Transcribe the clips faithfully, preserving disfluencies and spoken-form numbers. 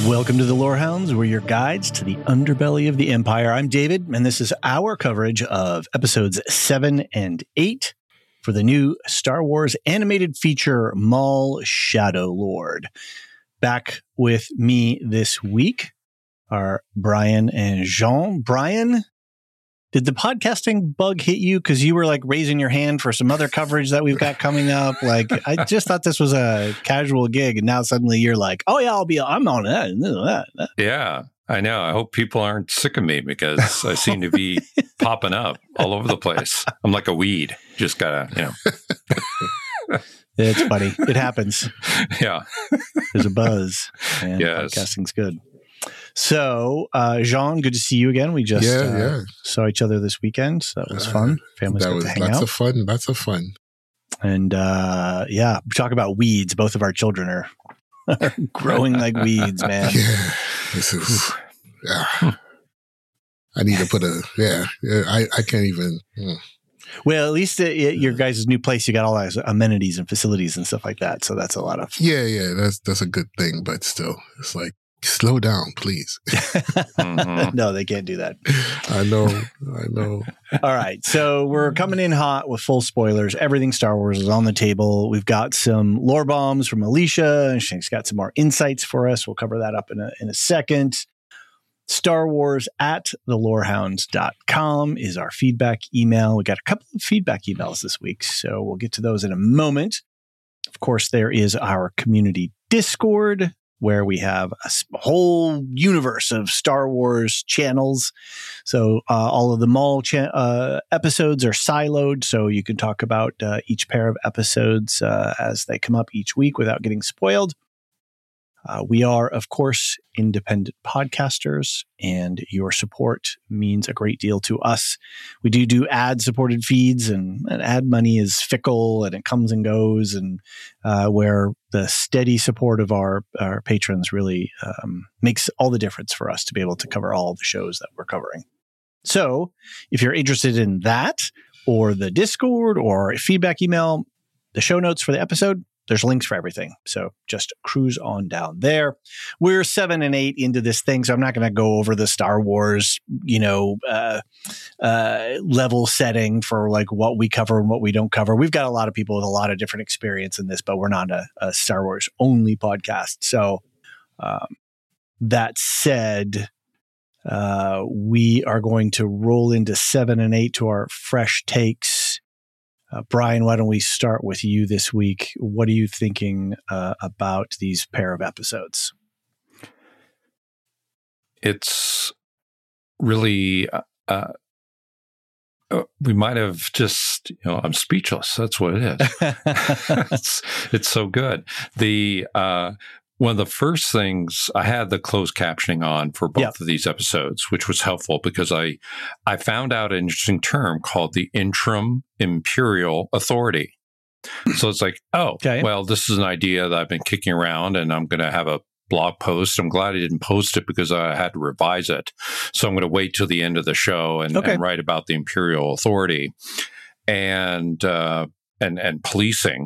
Welcome to the Lorehounds. We're your guides to the underbelly of the Empire. I'm David, and this is our coverage of episodes seven and eight for the new Star Wars animated feature, Maul Shadow Lord. Back with me this week are Brian and Jean. Brian, did the podcasting bug hit you because you were like raising your hand for some other coverage that we've got coming up? Like, I just thought this was a casual gig, and now suddenly you're like, "Oh yeah, I'll be, I'm on that." that, that. Yeah, I know. I hope people aren't sick of me because I seem to be popping up all over the place. I'm like a weed. Just gotta, you know. It's funny. It happens. Yeah, there's a buzz, and yes. Podcasting's good. So, uh, Jean, good to see you again. We just yeah, uh, yeah. saw each other this weekend, so that was fun. Families that got was to hang lots out. of fun. Lots of fun. And uh, yeah, talk about weeds. Both of our children are, are growing like weeds, man. Yeah, this is. Yeah. I need to put a. Yeah, yeah I, I can't even. Mm. Well, at least at your guys' new place, you got all those amenities and facilities and stuff like that. So that's a lot of. Yeah, yeah, that's that's a good thing, but still, it's like. Slow down, please. mm-hmm. No, they can't do that. I know. I know. All right. So we're coming in hot with full spoilers. Everything Star Wars is on the table. We've got some lore bombs from Alicia. She's got some more insights for us. We'll cover that up in a, in a second. Star Wars at the lorehounds dot com is our feedback email. We got a couple of feedback emails this week, so we'll get to those in a moment. Of course, there is our community Discord, where we have a whole universe of Star Wars channels. So uh, all of the Maul cha- uh, episodes are siloed, so you can talk about uh, each pair of episodes uh, as they come up each week without getting spoiled. Uh, we are, of course, independent podcasters, and your support means a great deal to us. We do do ad-supported feeds, and, and ad money is fickle, and it comes and goes, and uh, where the steady support of our, our patrons really um, makes all the difference for us to be able to cover all the shows that we're covering. So if you're interested in that, or the Discord, or a feedback email, the show notes for the episode, there's links for everything. So just cruise on down there. We're seven and eight into this thing, so I'm not going to go over the Star Wars, you know, uh, uh, level setting for like what we cover and what we don't cover. We've got a lot of people with a lot of different experience in this, but we're not a, a Star Wars only podcast. So um, that said, uh, we are going to roll into seven and eight to our fresh takes. Uh, Brian, why don't we start with you this week? What are you thinking uh, about these pair of episodes? It's really, uh, uh, we might have just, you know, I'm speechless. That's what it is. it's, it's so good. The, uh, one of the first things, I had the closed captioning on for both yep. of these episodes, which was helpful because I, I found out an interesting term called the interim imperial authority. So it's like, oh, okay. well, this is an idea that I've been kicking around, and I'm going to have a blog post. I'm glad I didn't post it because I had to revise it. So I'm going to wait till the end of the show and, okay. and write about the imperial authority and uh, and and policing.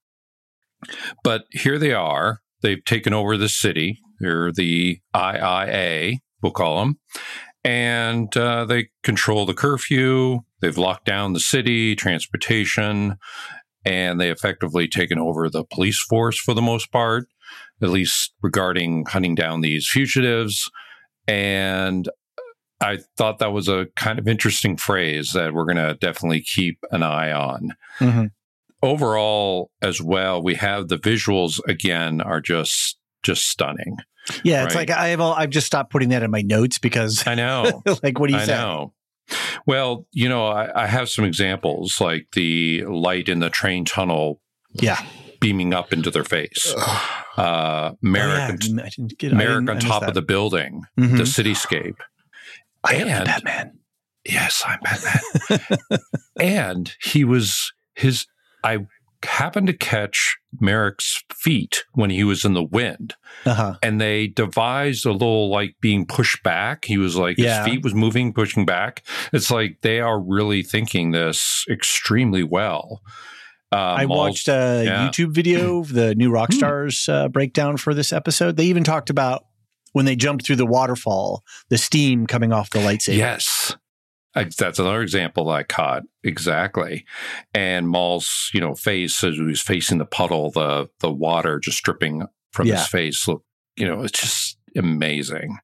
But here they are. They've taken over the city. They're the I I A, we'll call them. And uh, they control the curfew. They've locked down the city, transportation, and they effectively taken over the police force for the most part, at least regarding hunting down these fugitives. And I thought that was a kind of interesting phrase that we're going to definitely keep an eye on. Mm-hmm. Overall, as well, we have the visuals again are just just stunning. Yeah, right? It's like I've all, I've just stopped putting that in my notes because I know. Like, what do you I say? know. Well, you know, I, I have some examples like the light in the train tunnel. Yeah. Beaming up into their face. Uh, Merrick, oh, yeah. get, Merrick on top of the building, mm-hmm. the cityscape. I and, am Batman. Yes, I'm Batman. And he was his. I happened to catch Merrick's feet when he was in the wind, uh-huh. and they devised a little like being pushed back. He was like yeah. his feet was moving, pushing back. It's like they are really thinking this extremely well. Um, I watched a yeah. YouTube video of the new Rockstars uh, breakdown for this episode. They even talked about when they jumped through the waterfall, the steam coming off the lightsaber. Yes. That's another example that I caught. Exactly. And Maul's, you know, face as he was facing the puddle, the the water just dripping from Yeah. his face. Look, you know, it's just amazing.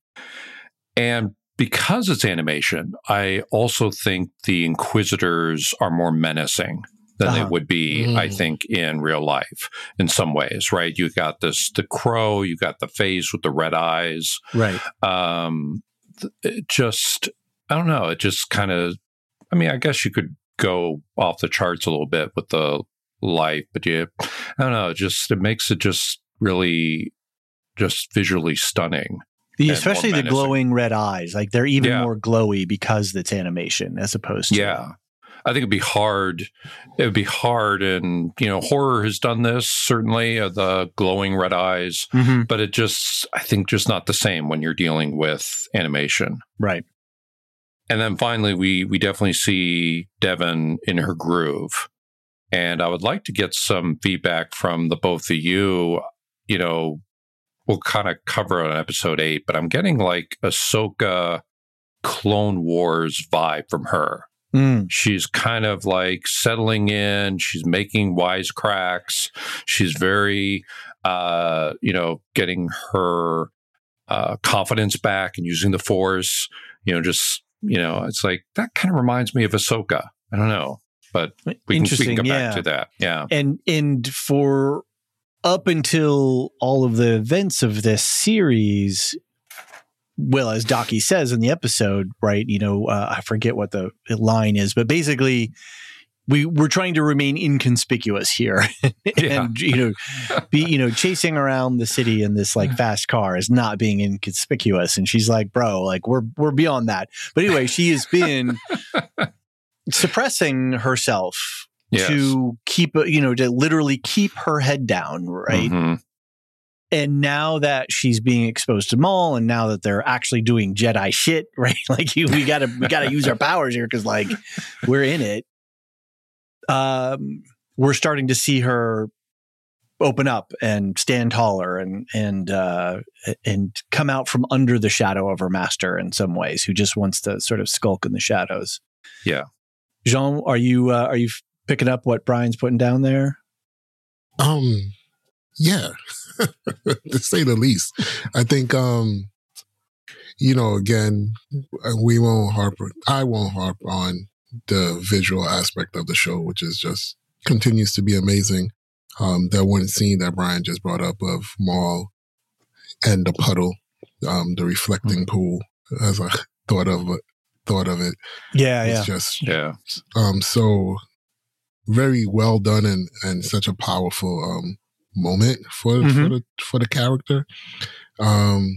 And because it's animation, I also think the Inquisitors are more menacing than Uh-huh. they would be, Mm. I think, in real life in some ways, right? You got this, the crow, you got the face with the red eyes. Right. Um, th- it just, I don't know. It just kind of, I mean, I guess you could go off the charts a little bit with the life, but you, I don't know. It just, it makes it just really just visually stunning. The, And especially more the menacing. glowing red eyes. Like they're even Yeah. more glowy because it's animation as opposed to. Yeah. I think it'd be hard. It would be hard. And, you know, horror has done this, certainly, uh, the glowing red eyes, Mhm. but it just, I think, just not the same when you're dealing with animation. Right. And then finally, we we definitely see Devon in her groove. And I would like to get some feedback from the both of you. You know, we'll kind of cover it on episode eight, but I'm getting like Ahsoka Clone Wars vibe from her. Mm. She's kind of like settling in. She's making wisecracks. She's very, uh, you know, getting her uh, confidence back and using the Force. You know, just, you know, it's like that kind of reminds me of Ahsoka. I don't know, but we can, we Interesting. can get yeah. back to that. Yeah. And and for up until all of the events of this series, well, as Docky says in the episode, right? You know, uh, I forget what the line is, but basically, we we're trying to remain inconspicuous here, Yeah. and you know, be you know, chasing around the city in this like fast car is not being inconspicuous. And she's like, "Bro, like we're we're beyond that." But anyway, she has been suppressing herself Yes. to keep, you know, to literally keep her head down, right? Mhm. And now that she's being exposed to Maul, and now that they're actually doing Jedi shit, right? Like you, we gotta we gotta use our powers here because like we're in it. Um, we're starting to see her open up and stand taller and and uh, and come out from under the shadow of her master in some ways, who just wants to sort of skulk in the shadows. Yeah. Jean, are you uh, are you picking up what Brian's putting down there? Um, yeah, to say the least. I think, um, you know, again, we won't harp, I won't harp on the visual aspect of the show, which is just continues to be amazing. Um, that one scene that Brian just brought up of Maul and the puddle, um, the reflecting pool, as I thought of it, thought of it. Yeah, It's yeah. just, Yeah. um, so very well done and, and such a powerful, um, moment for, Mhm. for the, for the character. Um,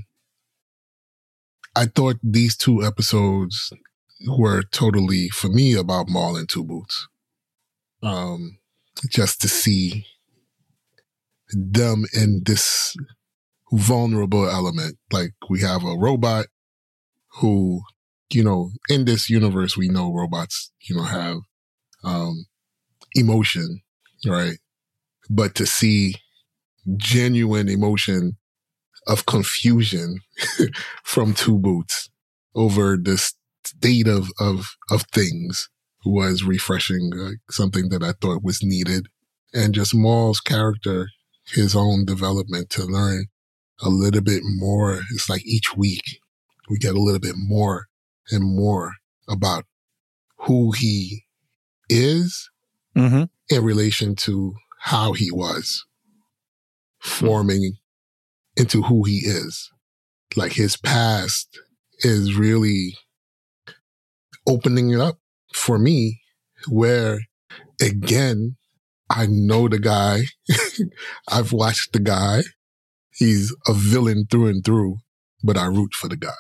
I thought these two episodes were totally, for me, about Maul and Two Boots. Um, just to see them in this vulnerable element. Like we have a robot who, you know, in this universe, we know robots, you know, have, um, emotion, right? But to see genuine emotion of confusion from Two Boots over this state of, of, of things was refreshing, uh, something that I thought was needed. And just Maul's character, his own development to learn a little bit more. It's like each week we get a little bit more and more about who he is Mm-hmm. in relation to how he was forming into who he is. Like his past is really opening it up for me, where again, I know the guy. I've watched the guy. He's a villain through and through, but I root for the guy.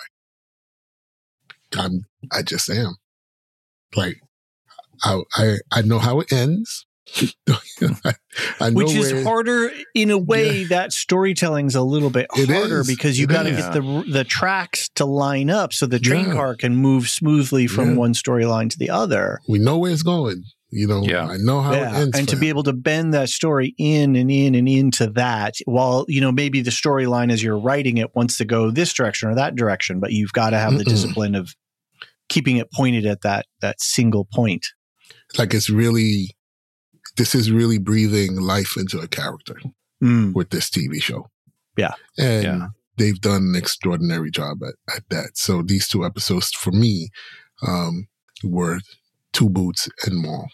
I'm, I just am. Like, I, I, I know how it ends. I, I know Which is where, harder in a way. Yeah. That storytelling's a little bit It harder is. because you It got to is. get the the tracks to line up so the train Yeah. car can move smoothly from Yeah. one storyline to the other. we know where it's going. You know, Yeah. I know how Yeah. it ends. And for to be him. able to bend that story in and in and into that, while, you know, maybe the storyline as you're writing it wants to go this direction or that direction, but you've got to have the Mm-mm. discipline of keeping it pointed at that that single point. Like it's really, this is really breathing life into a character Mm. with this T V show. Yeah. And Yeah. they've done an extraordinary job at, at that. So these two episodes for me um, were Two Boots and Maul.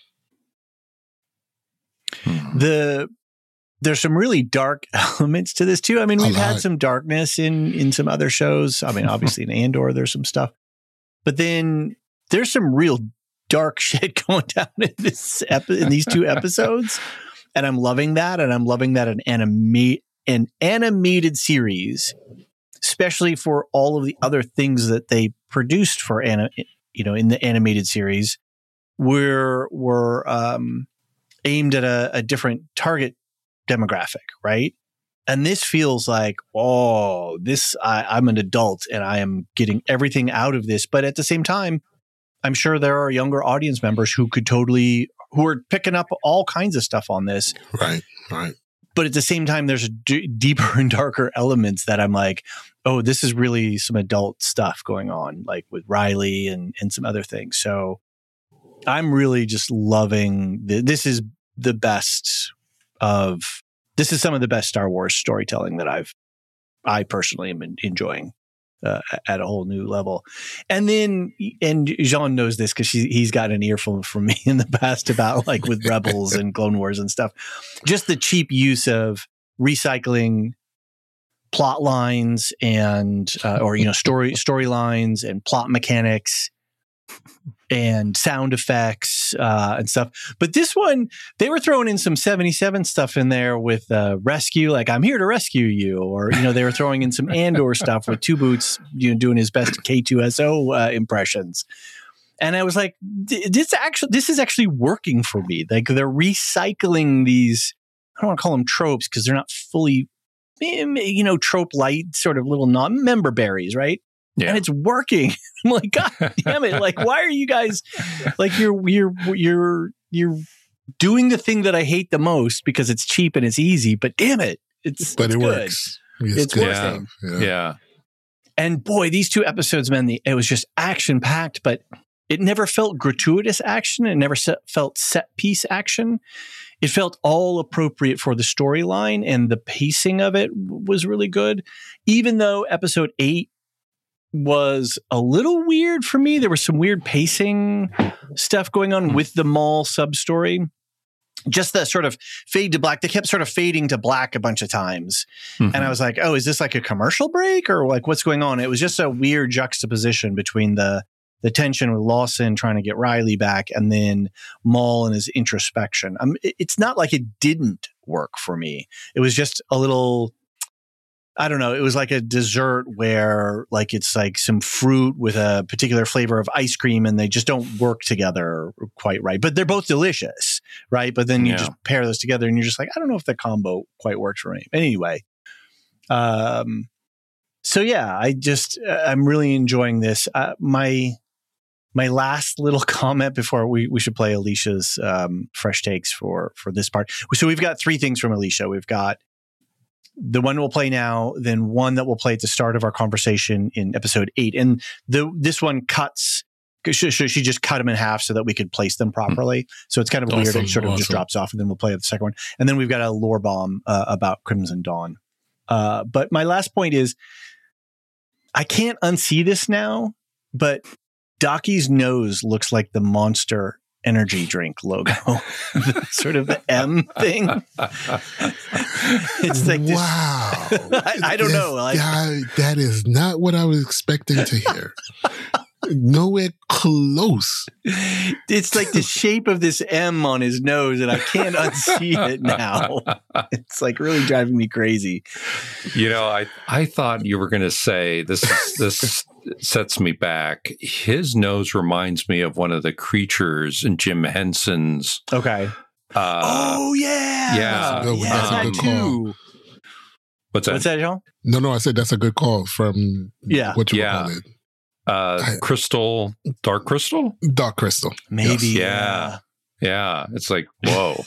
Hmm. The there's some really dark elements to this too. I mean, A we've had lot. some darkness in in some other shows. I mean, obviously in Andor, there's some stuff, but then there's some real dark shit going down in this epi- in these two episodes, and I'm loving that. And I'm loving that an anime an animated series, especially for all of the other things that they produced for ana- you know in the animated series, were were um, aimed at a, a different target demographic, right? And this feels like, oh, this I, I'm an adult and I am getting everything out of this. But at the same time, I'm sure there are younger audience members who could totally who are picking up all kinds of stuff on this. Right, right. But at the same time, there's d- deeper and darker elements that I'm like, oh, this is really some adult stuff going on, like with Riley and and some other things. So I'm really just loving the, this is the best of this is some of the best Star Wars storytelling that I've I personally am enjoying uh, at a whole new level. And then and Jean knows this because he's gotten an earful from me in the past about like with Rebels and Clone Wars and stuff. Just the cheap use of recycling plot lines and uh, or you know story storylines and plot mechanics and sound effects uh, and stuff. But this one, they were throwing in some seventy-seven stuff in there with uh, rescue, like I'm here to rescue you, or you know they were throwing in some Andor stuff with Two Boots, you know, doing his best K two S O uh, impressions. And I was like, this actually, this is actually working for me. Like they're recycling these. I don't want to call them tropes because they're not fully, you know, trope light sort of little non member berries, right? Yeah. And it's working. I'm like, God damn it! Like, why are you guys like you're you're you're you're doing the thing that I hate the most because it's cheap and it's easy, but damn it, it's But it's it good. works. It's, It's good working. stuff. Yeah. yeah. And boy, these two episodes, man, the, it was just action packed, but it never felt gratuitous action. It never set, felt set piece action. It felt all appropriate for the storyline, and the pacing of it was really good. Even though episode eight was a little weird for me, there was some weird pacing stuff going on with the Maul sub story. Just the sort of fade to black. They kept sort of fading to black a bunch of times. Mm-hmm. And I was like, oh, is this like a commercial break or like what's going on? It was just a weird juxtaposition between the the tension with Lawson trying to get Riley back and then Maul and his introspection. Um, it, it's not like it didn't work for me. It was just a little, I don't know. It was like a dessert where like it's like some fruit with a particular flavor of ice cream and they just don't work together quite right. But they're both delicious, right? But then you Yeah. just pair those together and you're just like, I don't know if the combo quite works for me. Anyway, um, so yeah, I just uh, I'm really enjoying this. Uh, my my last little comment before we we should play Alicia's um, fresh takes for for this part. So we've got three things from Alicia. We've got the one we'll play now, then one that we'll play at the start of our conversation in episode eight. And the this one cuts, she, she just cut them in half so that we could place them properly. So it's kind of weird. Awesome, It sort of just awesome. drops off and then we'll play the second one. And then we've got a lore bomb uh, about Crimson Dawn. Uh, but my last point is, I can't unsee this now, but Docky's nose looks like the Monster energy drink logo. The, sort of the M thing. It's like this, wow. I, I don't know. Like, that, that is not what I was expecting to hear. Nowhere close. it's like the shape of this M on his nose, and I can't unsee it now. It's like really driving me crazy. You know, I I thought you were going to say this. This sets me back. His nose reminds me of one of the creatures in Jim Henson's. Okay. Uh, oh yeah, yeah. Good one. yeah, That's a that good call. too. What's that? What's that, Jean? No, no, I said that's a good call from Yeah. what you Yeah. call it. Uh, crystal, dark crystal. Dark Crystal. Maybe. Yeah. Yeah, it's like, whoa.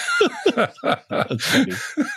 That's funny.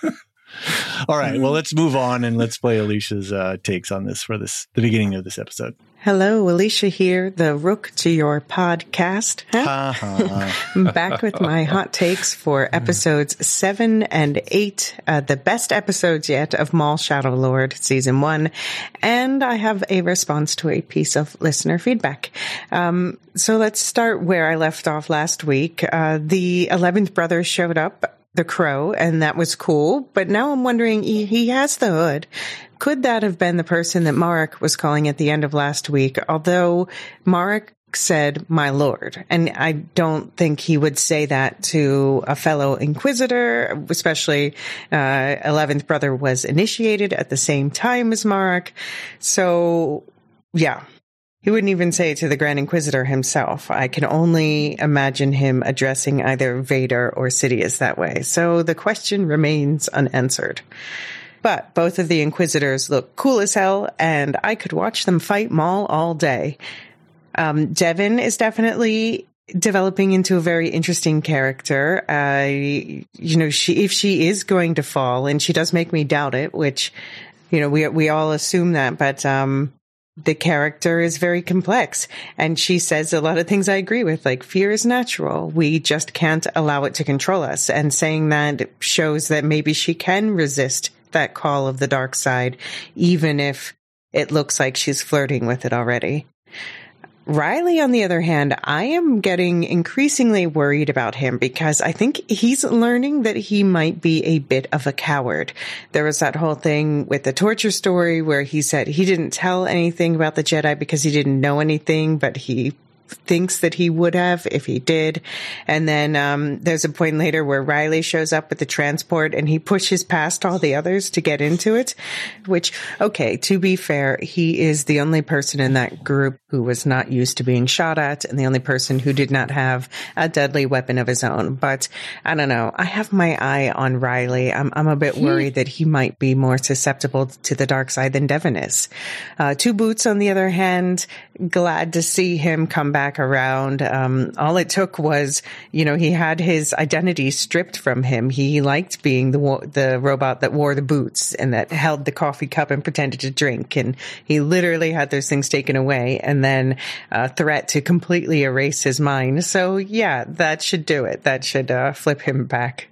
All right, well, let's move on and let's play Alicia's uh, takes on this for this the beginning of this episode. Hello, Alicia here, the Rook to your podcast. Huh? Uh-huh. Back with my hot takes for episodes seven and eight, uh, the best episodes yet of Maul Shadow Lord season one. And I have a response to a piece of listener feedback. Um, so let's start where I left off last week. Uh, the eleventh brother showed up, the Crow, and that was cool. But now I'm wondering, he, he has the hood. Could that have been the person that Marek was calling at the end of last week? Although Marek said, my lord. And I don't think he would say that to a fellow Inquisitor, especially uh, eleventh brother was initiated at the same time as Marek. So, yeah. He wouldn't even say it to the Grand Inquisitor himself. I can only imagine him addressing either Vader or Sidious that way. So the question remains unanswered. But both of the Inquisitors look cool as hell, and I could watch them fight Maul all day. Um, Devin is definitely developing into a very interesting character. Uh, you know, she if she is going to fall, and she does make me doubt it, which, you know, we we all assume that, but um the character is very complex, and she says a lot of things I agree with, like fear is natural. We just can't allow it to control us. And saying that shows that maybe she can resist that call of the dark side, even if it looks like she's flirting with it already. Riley, on the other hand, I am getting increasingly worried about him because I think he's learning that he might be a bit of a coward. There was that whole thing with the torture story where he said he didn't tell anything about the Jedi because he didn't know anything, but he thinks that he would have if he did. And then um there's a point later where Riley shows up with the transport and he pushes past all the others to get into it, which, okay, to be fair, he is the only person in that group who was not used to being shot at and the only person who did not have a deadly weapon of his own. But I don't know. I have my eye on Riley. I'm, I'm a bit worried that he might be more susceptible to the dark side than Devin is. Uh, Two Boots, on the other hand, glad to see him come back back around. Um, all it took was, you know, he had his identity stripped from him. He liked being the the robot that wore the boots and that held the coffee cup and pretended to drink. And he literally had those things taken away and then a threat to completely erase his mind. So yeah, that should do it. That should uh, flip him back.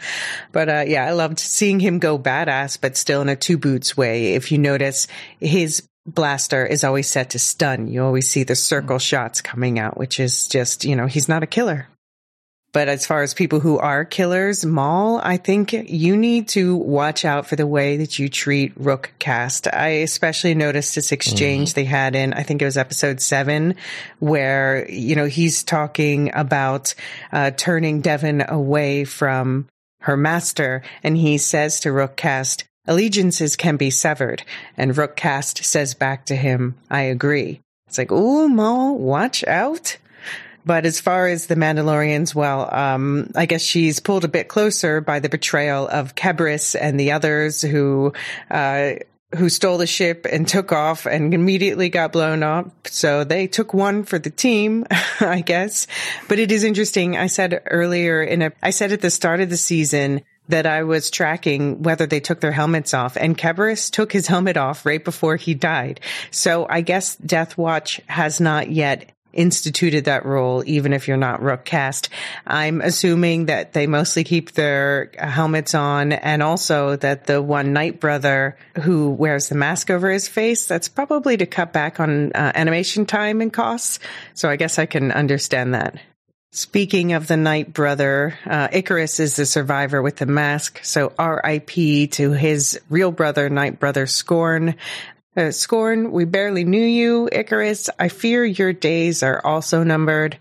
But uh, yeah, I loved seeing him go badass, but still in a Two Boots way. If you notice, his blaster is always set to stun. You always see the circle shots coming out, which is just, you know, he's not a killer. But as far as people who are killers, Maul, I think you need to watch out for the way that you treat Rook Cast. I especially noticed this exchange mm-hmm. they had in, I think it was episode seven, where, you know, he's talking about uh, turning Devin away from her master. And he says to Rook Cast, allegiances can be severed. And Rook Cast says back to him, I agree. It's like, ooh, Maul, watch out. But as far as the Mandalorians, well, um, I guess she's pulled a bit closer by the betrayal of Kebris and the others who, uh, who stole the ship and took off and immediately got blown up. So they took one for the team, I guess. But it is interesting. I said earlier in a, I said at the start of the season that I was tracking whether they took their helmets off, and Kebris took his helmet off right before he died. So I guess Death Watch has not yet instituted that rule, even if you're not Rook Cast. I'm assuming that they mostly keep their helmets on, and also that the one Night Brother who wears the mask over his face, that's probably to cut back on uh, animation time and costs. So I guess I can understand that. Speaking of the Night Brother, uh, Icarus is the survivor with the mask, so R I P to his real brother, Night Brother Scorn. Uh, Scorn, we barely knew you, Icarus. I fear your days are also numbered.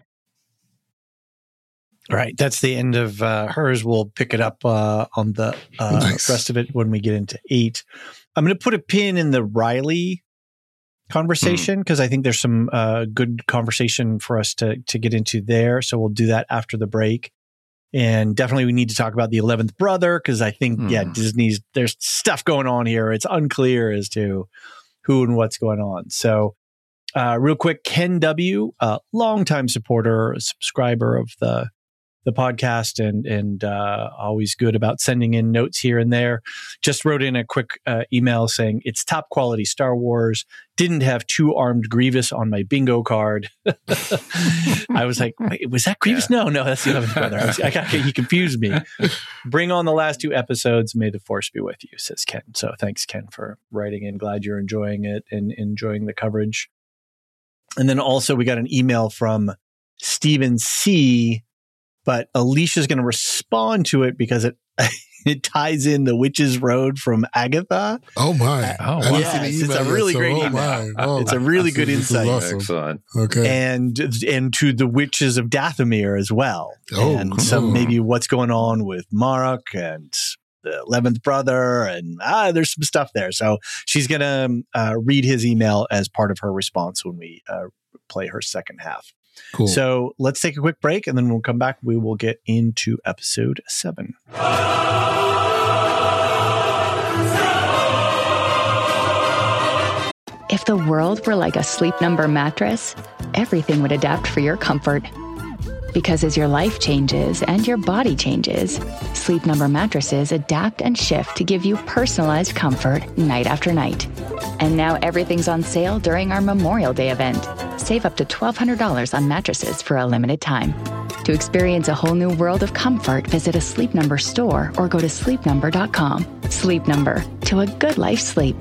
Right, that's the end of uh, hers. We'll pick it up uh, on the uh, nice. rest of it when we get into eight. I'm going to put a pin in the Riley conversation because mm. I think there's some uh, good conversation for us to to get into there. So we'll do that after the break. And definitely we need to talk about the eleventh brother because I think, mm. yeah, Disney's, there's stuff going on here. It's unclear as to who and what's going on. So uh, real quick, Ken W., a longtime supporter, a subscriber of the the podcast and and uh, always good about sending in notes here and there. Just wrote in a quick uh, email saying it's top quality Star Wars. Didn't have two armed Grievous on my bingo card. I was like, wait, was that Grievous? Yeah. No, no, that's the eleventh brother. I was, I got, he confused me. Bring on the last two episodes. May the Force be with you, says Ken. So thanks, Ken, for writing in. Glad you're enjoying it and enjoying the coverage. And then also we got an email from Stephen C., but Alicia's going to respond to it because it it ties in the Witch's Road from Agatha. Oh my! Oh, wow. Yes, it's a really yet, great so, email. Oh, it's a really good insight. Awesome. Excellent. Okay, and and to the Witches of Dathomir as well, oh, and cool. some maybe what's going on with Marok and the eleventh brother, and ah, there's some stuff there. So she's going to uh, read his email as part of her response when we uh, play her second half. Cool. So let's take a quick break, and then we'll come back. We will get into episode seven. If the world were like a Sleep Number mattress, everything would adapt for your comfort. Because as your life changes and your body changes, Sleep Number mattresses adapt and shift to give you personalized comfort night after night. And now everything's on sale during our Memorial Day event. Save up to twelve hundred dollars on mattresses for a limited time. To experience a whole new world of comfort, visit a Sleep Number store or go to sleep number dot com. Sleep Number, to a good life sleep.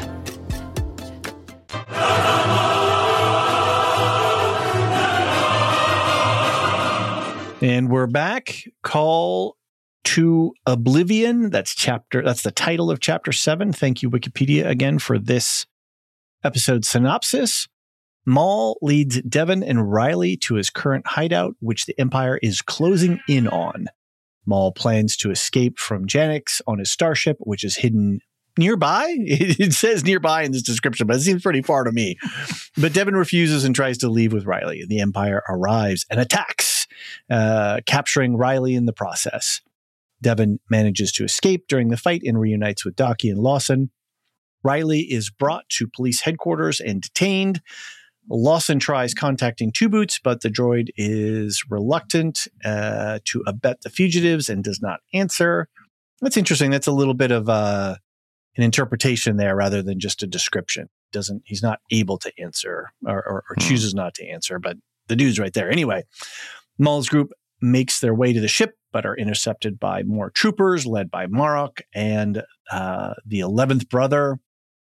And we're back. Call to Oblivion. That's chapter. That's the title of chapter seven. Thank you, Wikipedia, again for this episode synopsis. Maul leads Devon and Riley to his current hideout, which the Empire is closing in on. Maul plans to escape from Janix on his starship, which is hidden nearby. It says nearby in this description, but it seems pretty far to me. But Devon refuses and tries to leave with Riley. The Empire arrives and attacks, uh, capturing Riley in the process. Devon manages to escape during the fight and reunites with Daki and Lawson. Riley is brought to police headquarters and detained. Lawson tries contacting Two Boots, but the droid is reluctant uh, to abet the fugitives and does not answer. That's interesting. That's a little bit of uh, an interpretation there rather than just a description. Doesn't he's not able to answer or, or, or chooses not to answer, but the dude's right there. Anyway, Maul's group makes their way to the ship, but are intercepted by more troopers led by Marok and uh, the eleventh brother.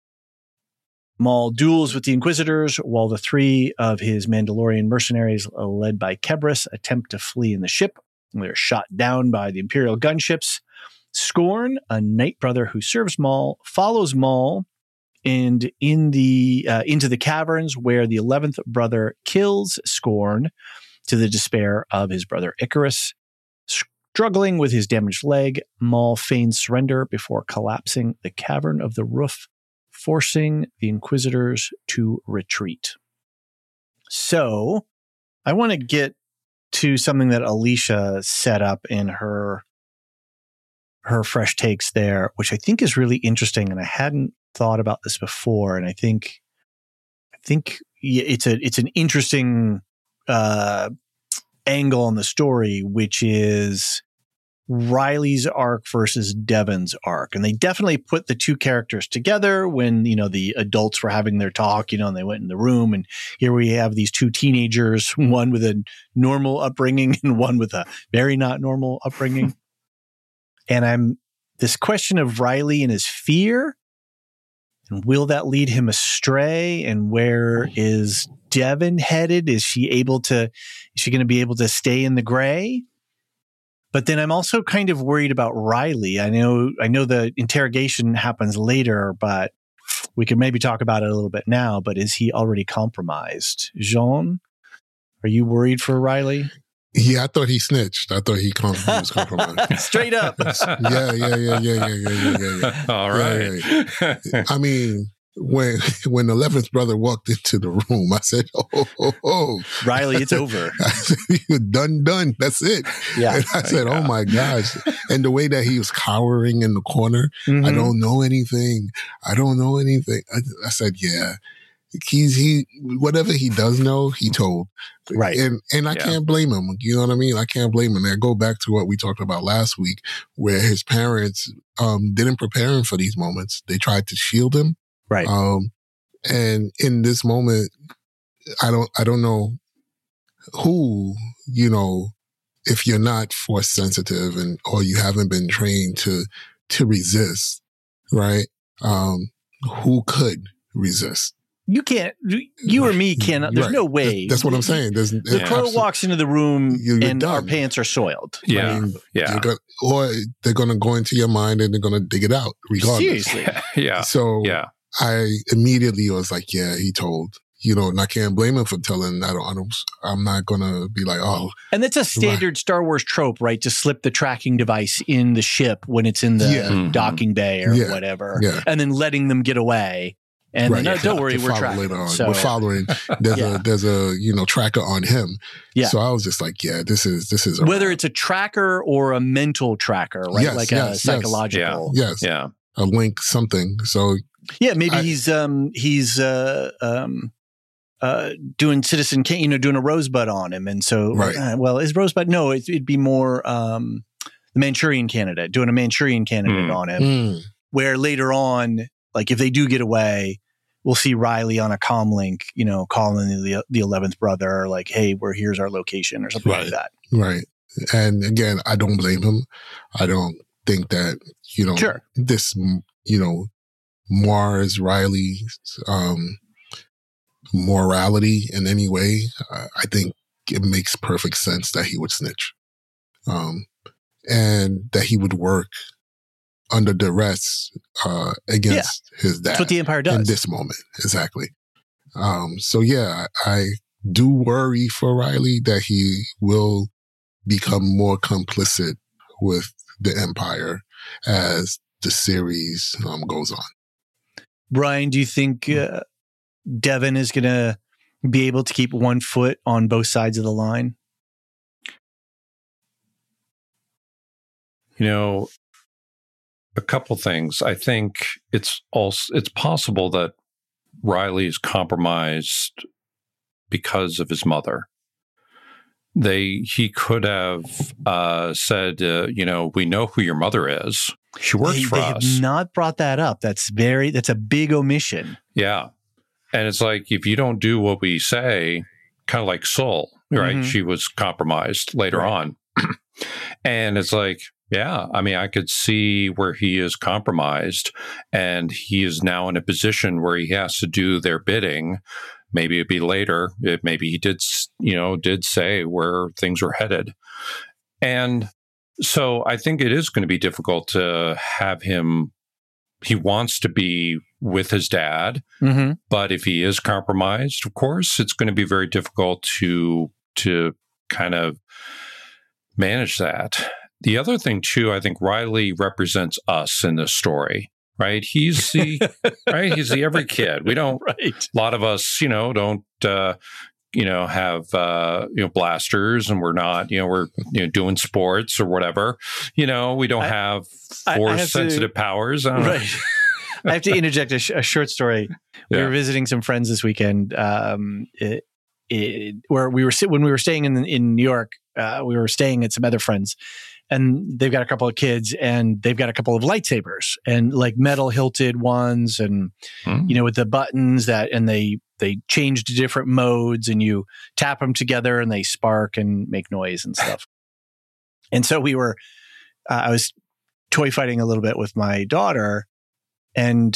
Maul duels with the Inquisitors while the three of his Mandalorian mercenaries, led by Kebris, attempt to flee in the ship. They're shot down by the Imperial gunships. Scorn, a Night Brother who serves Maul, follows Maul and in the uh, into the caverns where the eleventh brother kills Scorn to the despair of his brother Icarus. Struggling with his damaged leg, Maul feigns surrender before collapsing the cavern of the roof, forcing the Inquisitors to retreat. So, I want to get to something that Alicia set up in her her fresh takes there, which I think is really interesting, and I hadn't thought about this before. And I think, I think it's a it's an interesting uh, angle on the story, which is Riley's arc versus Devon's arc. And they definitely put the two characters together when, you know, the adults were having their talk, you know, and they went in the room. And here we have these two teenagers, one with a normal upbringing and one with a very not normal upbringing. And I'm this question of Riley and his fear, and will that lead him astray? And where is Devon headed? Is she able to, is she going to be able to stay in the gray? But then I'm also kind of worried about Riley. I know, I know the interrogation happens later, but we could maybe talk about it a little bit now. But is he already compromised? Jean, are you worried for Riley? Yeah, I thought he snitched. I thought he, com- he was compromised. Straight up. yeah, yeah, yeah, yeah, yeah, yeah, yeah, yeah, yeah. All right. Yeah, yeah, yeah. I mean, when when the eleventh brother walked into the room, I said, "Oh, oh, oh, Riley, it's over. I said, "You're done, done. That's it." Yeah. And I said, "Oh my gosh!" And the way that he was cowering in the corner, mm-hmm. I don't know anything. I don't know anything. I, I said, "Yeah, he's he whatever he does know, he told. Right. And and I Yeah. can't blame him. You know what I mean? I can't blame him. I go back to what we talked about last week, where his parents um didn't prepare him for these moments. They tried to shield him. Right. Um and in this moment, I don't I don't know who, you know, if you're not force sensitive and or you haven't been trained to to resist, right? Um, who could resist? You can't. You or me cannot. There's Right. no way. That's what I'm saying. There's The Yeah. crow walks into the room You're and our done. pants are soiled. Yeah. I mean, Yeah. you're gonna, or they're going to go into your mind and they're going to dig it out regardless. Seriously. Yeah. So Yeah. I immediately was like, yeah, he told. You know, and I can't blame him for telling. I don't. I don't I'm not going to be like, oh, And that's a standard Star Wars trope, right? To slip the tracking device in the ship when it's in the Yeah. Mhm. docking bay or Yeah. whatever, Yeah. and then letting them get away. And right. then, no, don't To worry, we're follow tracking. later on. So, We're following. There's Yeah. a there's a you know tracker on him. Yeah. So I was just like, yeah, this is this is a whether wrap. it's a tracker or a mental tracker, right? Yes, like yes, a yes. psychological. yes Yeah. a link something. So Yeah, maybe I- he's um he's uh um uh doing Citizen Kane, you know, doing a rosebud on him, and so Right. uh, well, is rosebud? No, it, it'd be more um the Manchurian Candidate, doing a Manchurian Candidate Hmm. on him, mm, where later on, like if they do get away, we'll see Riley on a comm link, you know, calling the the eleventh brother, like, hey, we're here's our location or something like Right. that. right. And again, I don't blame him. I don't think that you know Sure. this you know Mars Riley's um, morality in any way. I, I think it makes perfect sense that he would snitch, um, and that he would work under duress uh, against his dad. That's what the Empire in does. this moment. Exactly. Um, so yeah, I, I do worry for Riley that he will become more complicit with the Empire as the series um, goes on. Brian, do you think uh, Devin is going to be able to keep one foot on both sides of the line? You know, a couple things. I think it's also it's possible that Riley is compromised because of his mother. They he could have uh, said, uh, you know, we know who your mother is. She works they, for they us. have not brought that up. That's very that's a big omission. Yeah. And it's like, if you don't do what we say, kind of like Soul, right? Mhm. She was compromised later Right. on. And it's like, yeah, I mean, I could see where he is compromised and he is now in a position where he has to do their bidding. Maybe it'd be later. It, maybe he did, s- you know, did say where things were headed. And so I think it is going to be difficult to have him. He wants to be with his dad, Mm-hmm. but if he is compromised, of course, it's going to be very difficult to to kind of manage that. The other thing, too, I think Riley represents us in this story, right? He's the right. He's the every kid. We don't. Right. A lot of us, you know, don't. Uh, you know, have, uh, you know, blasters and we're not, you know, we're you know, doing sports or whatever, you know, we don't I- have I- I force have to- sensitive powers. I don't know. Right. I have to interject a, sh- a short story. We Yeah. were visiting some friends this weekend. Um, it, it, where we were sit- when we were staying in in New York. Uh, we were staying at some other friends, and they've got a couple of kids, and they've got a couple of lightsabers, and like metal hilted ones, and Hmm. you know, with the buttons that, and they they change to different modes, and you tap them together, and they spark and make noise and stuff. And so we were, uh, I was toy fighting a little bit with my daughter. And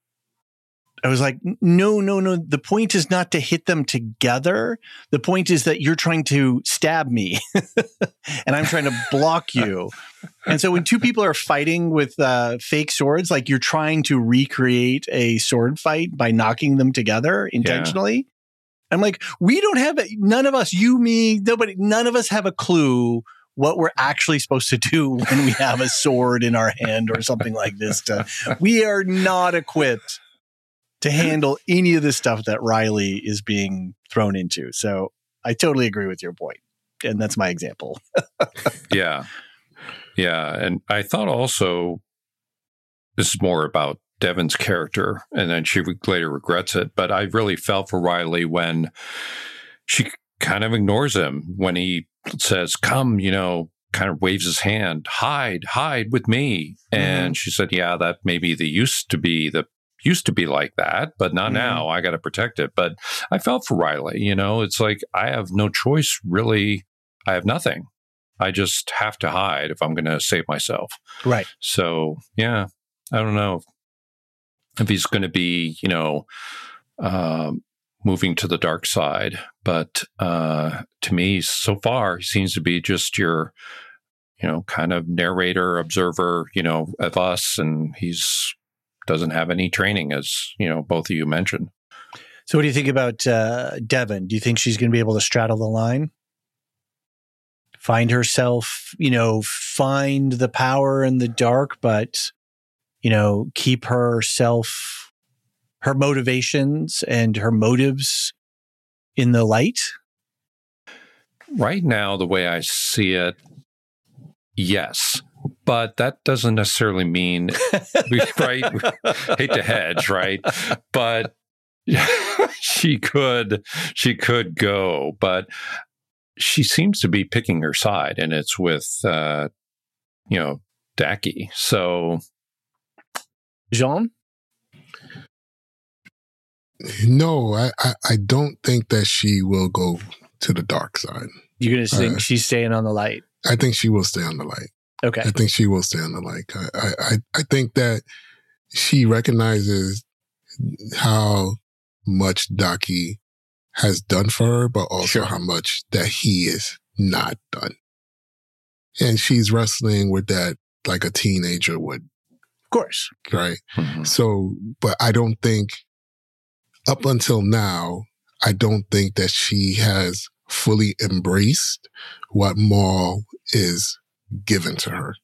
I was like, no, no, no. The point is not to hit them together. The point is that you're trying to stab me and I'm trying to block you. And so when two people are fighting with uh, fake swords, like you're trying to recreate a sword fight by knocking them together intentionally. I'm like, we don't have, none of us, you, me, nobody, none of us have a clue what we're actually supposed to do when we have a sword in our hand or something like this. To, we are not equipped to handle any of the stuff that Riley is being thrown into. So I totally agree with your point. And that's my example. Yeah. Yeah. And I thought also, this is more about Devon's character, and then she later regrets it. But I really felt for Riley when she kind of ignores him when he says, "Come," you know, kind of waves his hand, "Hide, hide with me." Mm-hmm. And she said, "Yeah, that maybe the used to be the used to be like that, but not mm-hmm. now. I got to protect it." But I felt for Riley. You know, it's like I have no choice, really. I have nothing. I just have to hide if I'm going to save myself. Right. So, yeah, I don't know if he's going to be, you know, um, moving to the dark side. But uh, to me, so far, he seems to be just your, you know, kind of narrator, observer, you know, of us. And he's doesn't have any training, as, you know, both of you mentioned. So what do you think about uh, Devon? Do you think she's going to be able to straddle the line? Find herself, you know, find the power in the dark, but, you know, keep herself, her motivations and her motives in the light? Right now, the way I see it, yes. But that doesn't necessarily mean, right? Hate to hedge, right? But she could, she could go, but she seems to be picking her side, and it's with, uh, you know, Daki. So, Jean? No, I, I, I don't think that she will go to the dark side. You're going to think uh, she's staying on the light? I think she will stay on the light. Okay. I think she will stay on the light. I, I, I think that she recognizes how much Daki has done for her, but also sure. how much that he is not done. And she's wrestling with that like a teenager would. Of course. Right. Mm-hmm. So, but I don't think up until now, I don't think that she has fully embraced what Maul is given to her.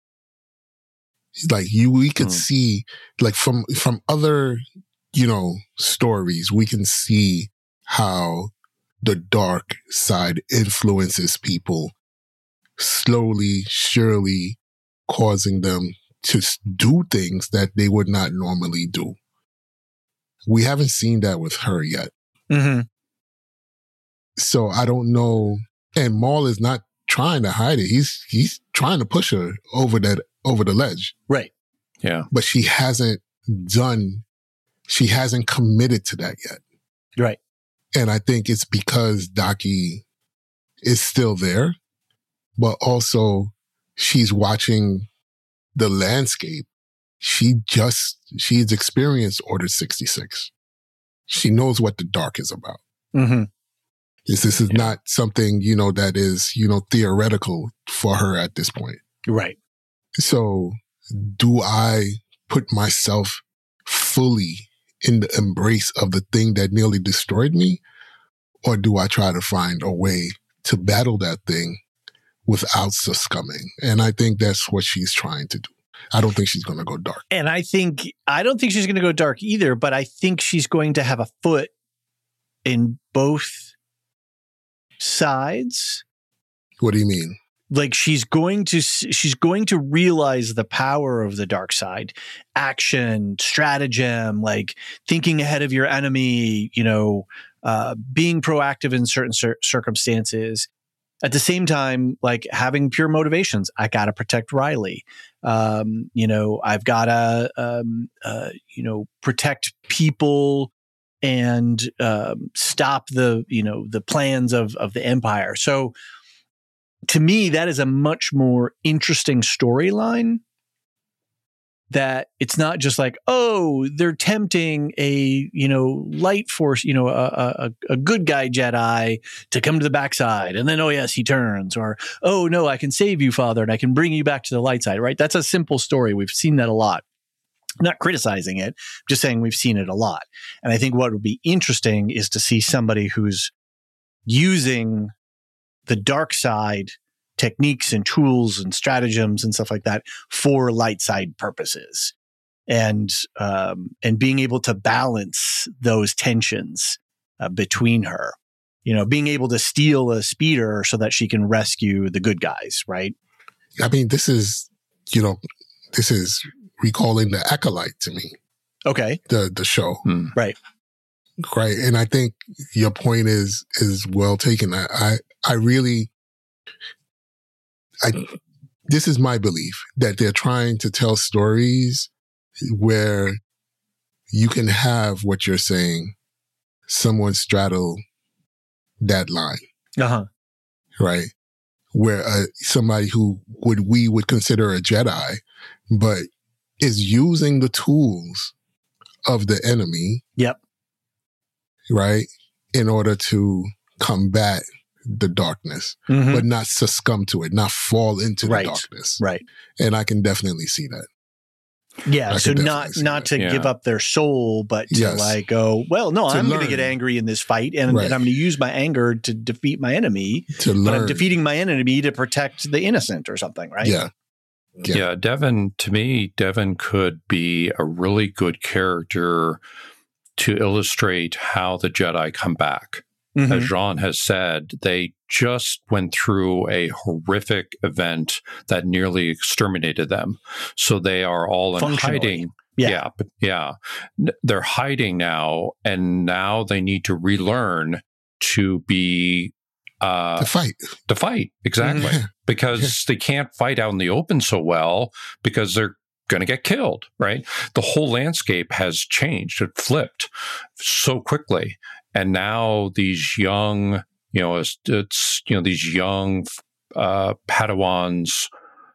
Like you, we could mm. see like from, from other, you know, stories, we can see how the dark side influences people slowly, surely causing them to do things that they would not normally do. We haven't seen that with her yet. Mm-hmm. So I don't know. And Maul is not trying to hide it. He's, he's trying to push her over that, over the ledge. Right. Yeah. But she hasn't done, she hasn't committed to that yet. Right. And I think it's because Daki is still there, but also she's watching the landscape. She just, she's experienced Order sixty-six. She knows what the dark is about. Mm-hmm. This, this is yeah. not something, you know, that is, you know, theoretical for her at this point. Right. So do I put myself fully in the embrace of the thing that nearly destroyed me? Or do I try to find a way to battle that thing without succumbing? And I think that's what she's trying to do. I don't think she's going to go dark. And I think, I don't think she's going to go dark either, but I think she's going to have a foot in both sides. What do you mean? Like she's going to, she's going to realize the power of the dark side, action, stratagem, like thinking ahead of your enemy, you know, uh, being proactive in certain cir- circumstances. At the same time, like having pure motivations. I got to protect Riley. Um, you know, I've got to, um, uh, you know, protect people and um, stop the, you know, the plans of of the Empire. So, to me, that is a much more interesting storyline. That it's not just like, oh, they're tempting a, you know, light force, you know, a, a, a good guy Jedi to come to the backside. And then, oh, yes, he turns. Or, oh, no, I can save you, Father, and I can bring you back to the light side, right? That's a simple story. We've seen that a lot. I'm not criticizing it, just saying we've seen it a lot. And I think what would be interesting is to see somebody who's using the dark side techniques and tools and stratagems and stuff like that for light side purposes, and um, and being able to balance those tensions uh, between her, you know, being able to steal a speeder so that she can rescue the good guys, right? I mean, this is, you know, this is recalling the Acolyte to me. Okay. The the show. Hmm. Right. Right. And I think your point is is well taken. I I, I really I this is my belief that they're trying to tell stories where you can have what you're saying, someone straddle that line. Uh-huh. Right. Where uh, somebody who would we would consider a Jedi, but is using the tools of the enemy. Yep. Right. In order to combat the darkness, Mhm. but not succumb to it, not fall into Right. the darkness. Right. And I can definitely see that. Yeah. I So can not definitely see not that. to Yeah. give up their soul, but to Yes. like go, well, no, To I'm going to learn. get angry in this fight and, Right. and I'm going to use my anger to defeat my enemy, To but I'm learn. defeating my enemy to protect the innocent or something, right? Yeah. Yeah. Yeah, Devin, to me, Devin could be a really good character to illustrate how the Jedi come back. Mhm. As Jean has said, they just went through a horrific event that nearly exterminated them. So they are all in Functionally. hiding. Yeah. Yeah, but yeah. N- They're hiding now, and now they need to relearn to be uh, To fight. to fight. Exactly. Mhm. Because they can't fight out in the open so well because they're going to get killed, right? The whole landscape has changed. It flipped so quickly. And now these young, you know, it's, it's you know, these young uh, Padawans,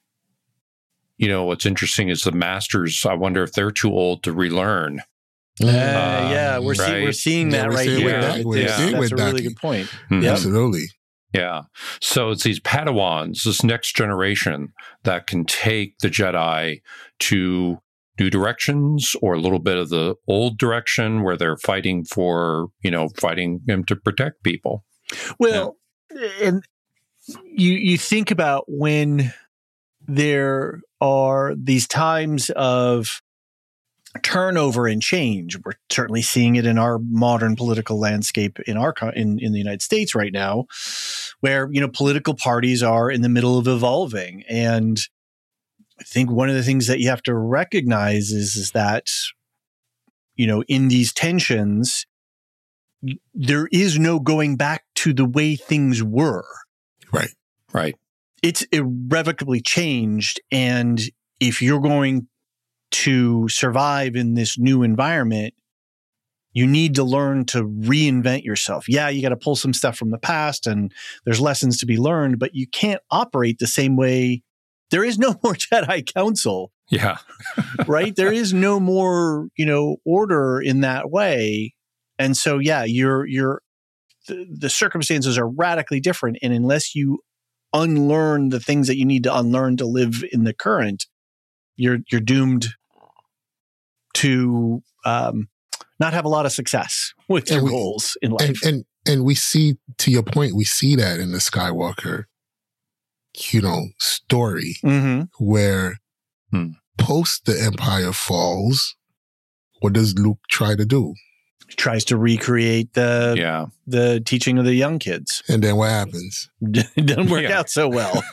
you know, what's interesting is the masters, I wonder if they're too old to relearn. Uh, Uh, yeah, we're, see, right. we're seeing Yeah, that we're right seeing here. with that- It- we're it's- seeing that's with a really Daki. good point. Mhm. Yep. Absolutely. Yeah. So it's these Padawans, this next generation that can take the Jedi to new directions or a little bit of the old direction where they're fighting for, you know, fighting them to protect people. Well, and you you think about when there are these times of turnover and change. We're certainly seeing it in our modern political landscape in our co- in in the United States right now, where you know political parties are in the middle of evolving, and I think one of the things that you have to recognize is is that you know in these tensions, there is no going back to the way things were. Right. Right. It's irrevocably changed. And if you're going to survive in this new environment, you need to learn to reinvent yourself. Yeah, you got to pull some stuff from the past and there's lessons to be learned, but you can't operate the same way. There is no more Jedi Council, Yeah. right? There is no more, you know, order in that way. And so, yeah, you're, you're, the, the circumstances are radically different. And unless you unlearn the things that you need to unlearn to live in the current, you're, you're doomed to, um, not have a lot of success with And your we- goals in life. And and and we see, to your point, we see that in the Skywalker, you know, story mm-hmm. where Hmm. post the Empire falls, what does Luke try to do? Tries to recreate the Yeah. the teaching of the young kids. And then what happens? It doesn't work Yeah. out so well.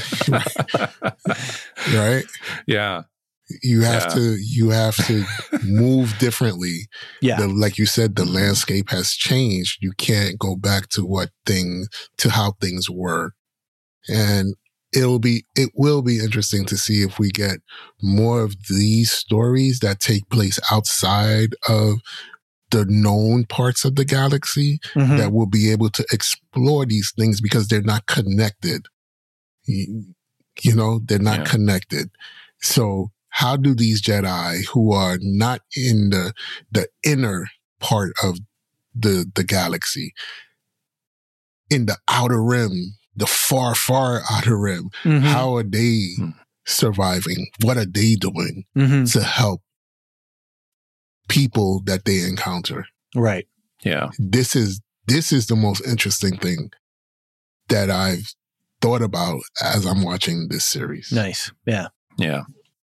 Right? Yeah. You have Yeah. to you have to move differently. Yeah. The, like you said, the landscape has changed. You can't go back to what thing to how things were. And it'll be it will be interesting to see if we get more of these stories that take place outside of the known parts of the galaxy, Mhm. that will be able to explore these things because they're not connected. You, you know, they're not Yeah. connected. So how do these Jedi who are not in the the inner part of the the galaxy, in the outer rim, the far, far outer rim, Mhm. how are they Hmm. surviving? What are they doing Mhm. to help people that they encounter? Right. Yeah. This is this is the most interesting thing that I've thought about as I'm watching this series. Nice. Yeah. Yeah.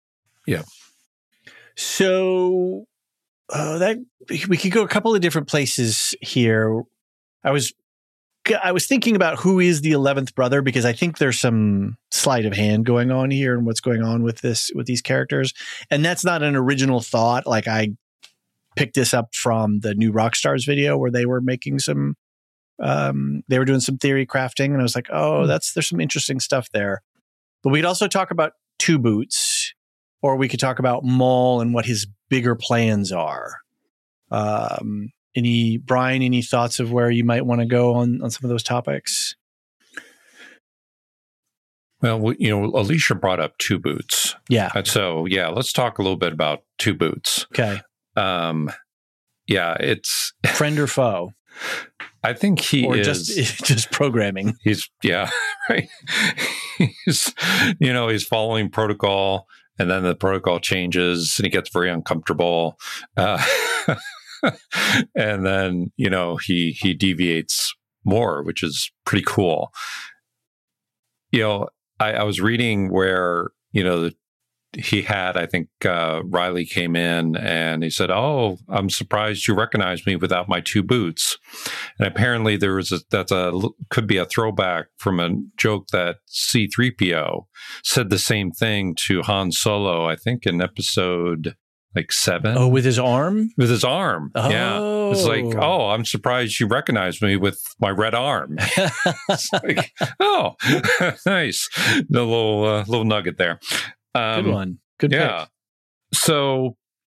So uh, that we could go a couple of different places here. I was I was thinking about who is the eleventh brother, because I think there's some sleight of hand going on here and what's going on with this with these characters, and that's not an original thought. Like I picked this up from the new Rockstars video where they were making some, um, they were doing some theory crafting, and I was like, oh, that's there's some interesting stuff there. But we'd also talk about Two Boots, or we could talk about Maul and what his bigger plans are. Um, any Brian, any thoughts of where you might want to go on on some of those topics? Well, you know, Alicia brought up Two Boots. Yeah. And so, yeah, let's talk a little bit about Two Boots. Okay. Um, yeah, it's friend or foe. I think he or is just just programming. He's yeah, right. He's you know he's following protocol, and then the protocol changes, and he gets very uncomfortable, uh, and then you know he he deviates more, which is pretty cool. You know, I, I was reading where you know the, he had, I think uh, Riley came in and he said, "Oh, I'm surprised you recognized me without my two boots." And apparently there was a, that's a could be a throwback from a joke that C three P O said the same thing to Han Solo, I think in episode like seven. Oh, with his arm? With his arm. Oh. Yeah. It's like, oh, I'm surprised you recognized me with my red arm. It's like, oh, nice. The little uh, little nugget there. Um, Good one. Good yeah. pick. So,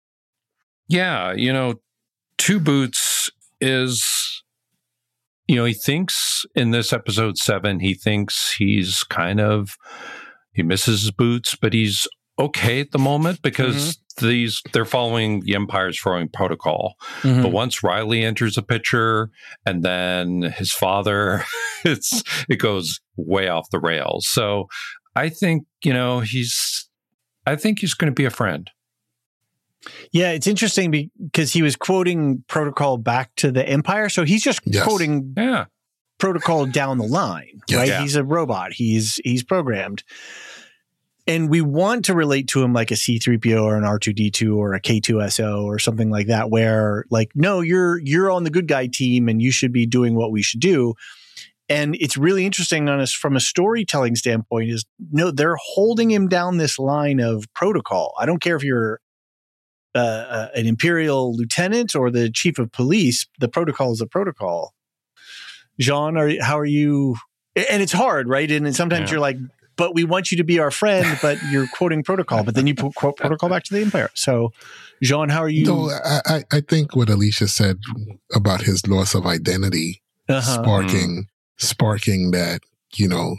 yeah, you know, Two Boots is, you know, he thinks in this episode seven, he thinks he's kind of, he misses his boots, but he's okay at the moment because mm-hmm. these, they're following the Empire's throwing protocol. Mm-hmm. But once Riley enters the picture and then his father, it's, it goes way off the rails. So, I think, you know, he's, I think he's going to be a friend. Yeah, it's interesting because he was quoting protocol back to the Empire. So he's just yes. quoting yeah. protocol down the line, yes. right? Yeah. He's a robot. He's, he's programmed. And we want to relate to him like a C three P O or an R two D two or a K two S O or something like that, where like, no, you're, you're on the good guy team and you should be doing what we should do. And it's really interesting on us from a storytelling standpoint is no, they're holding him down this line of protocol. I don't care if you're uh, uh, an Imperial lieutenant or the chief of police. The protocol is a protocol. Jean, are how are you? And it's hard, right? And sometimes yeah. you're like, but we want you to be our friend, but you're quoting protocol. But then you put quote protocol back to the Empire. So, Jean, how are you? No, I, I think what Alicia said about his loss of identity uh-huh. sparking. sparking that, you know,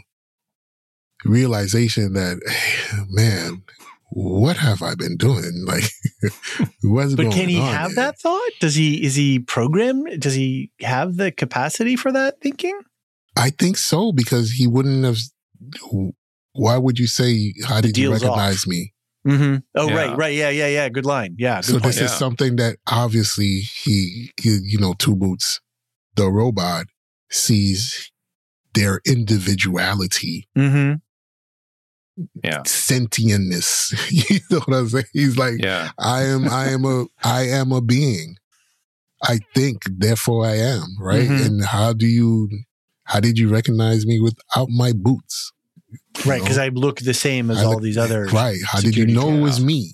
realization that, hey, man, what have I been doing? Like, what's but going on? But can he on have here? that thought? Does he, is he programmed? Does he have the capacity for that thinking? I think so, because he wouldn't have, why would you say, how did you recognize off. me? Mm-hmm. Oh, yeah. right, right. Yeah, yeah, yeah. Good line. Yeah. Good so point. this yeah. is something that obviously he, he, you know, Two Boots, the robot, sees their individuality, mm-hmm. yeah, sentientness. You know what I'm saying? He's like, yeah. I am, I am a, I am a being. I think, therefore I am. Right? Mm-hmm. And how do you, how did you recognize me without my boots? Right, because I look the same as I all look, these other. Right. How did you know it was me?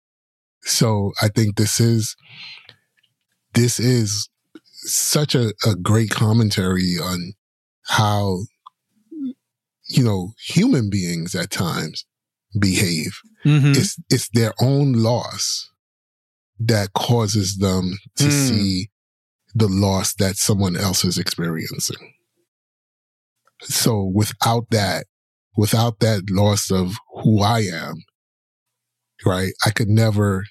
So I think this is, this is such a, a great commentary on how, you know, human beings at times behave. Mm-hmm. It's it's their own loss that causes them to mm. see the loss that someone else is experiencing. So without that, without that loss of who I am, right, I could never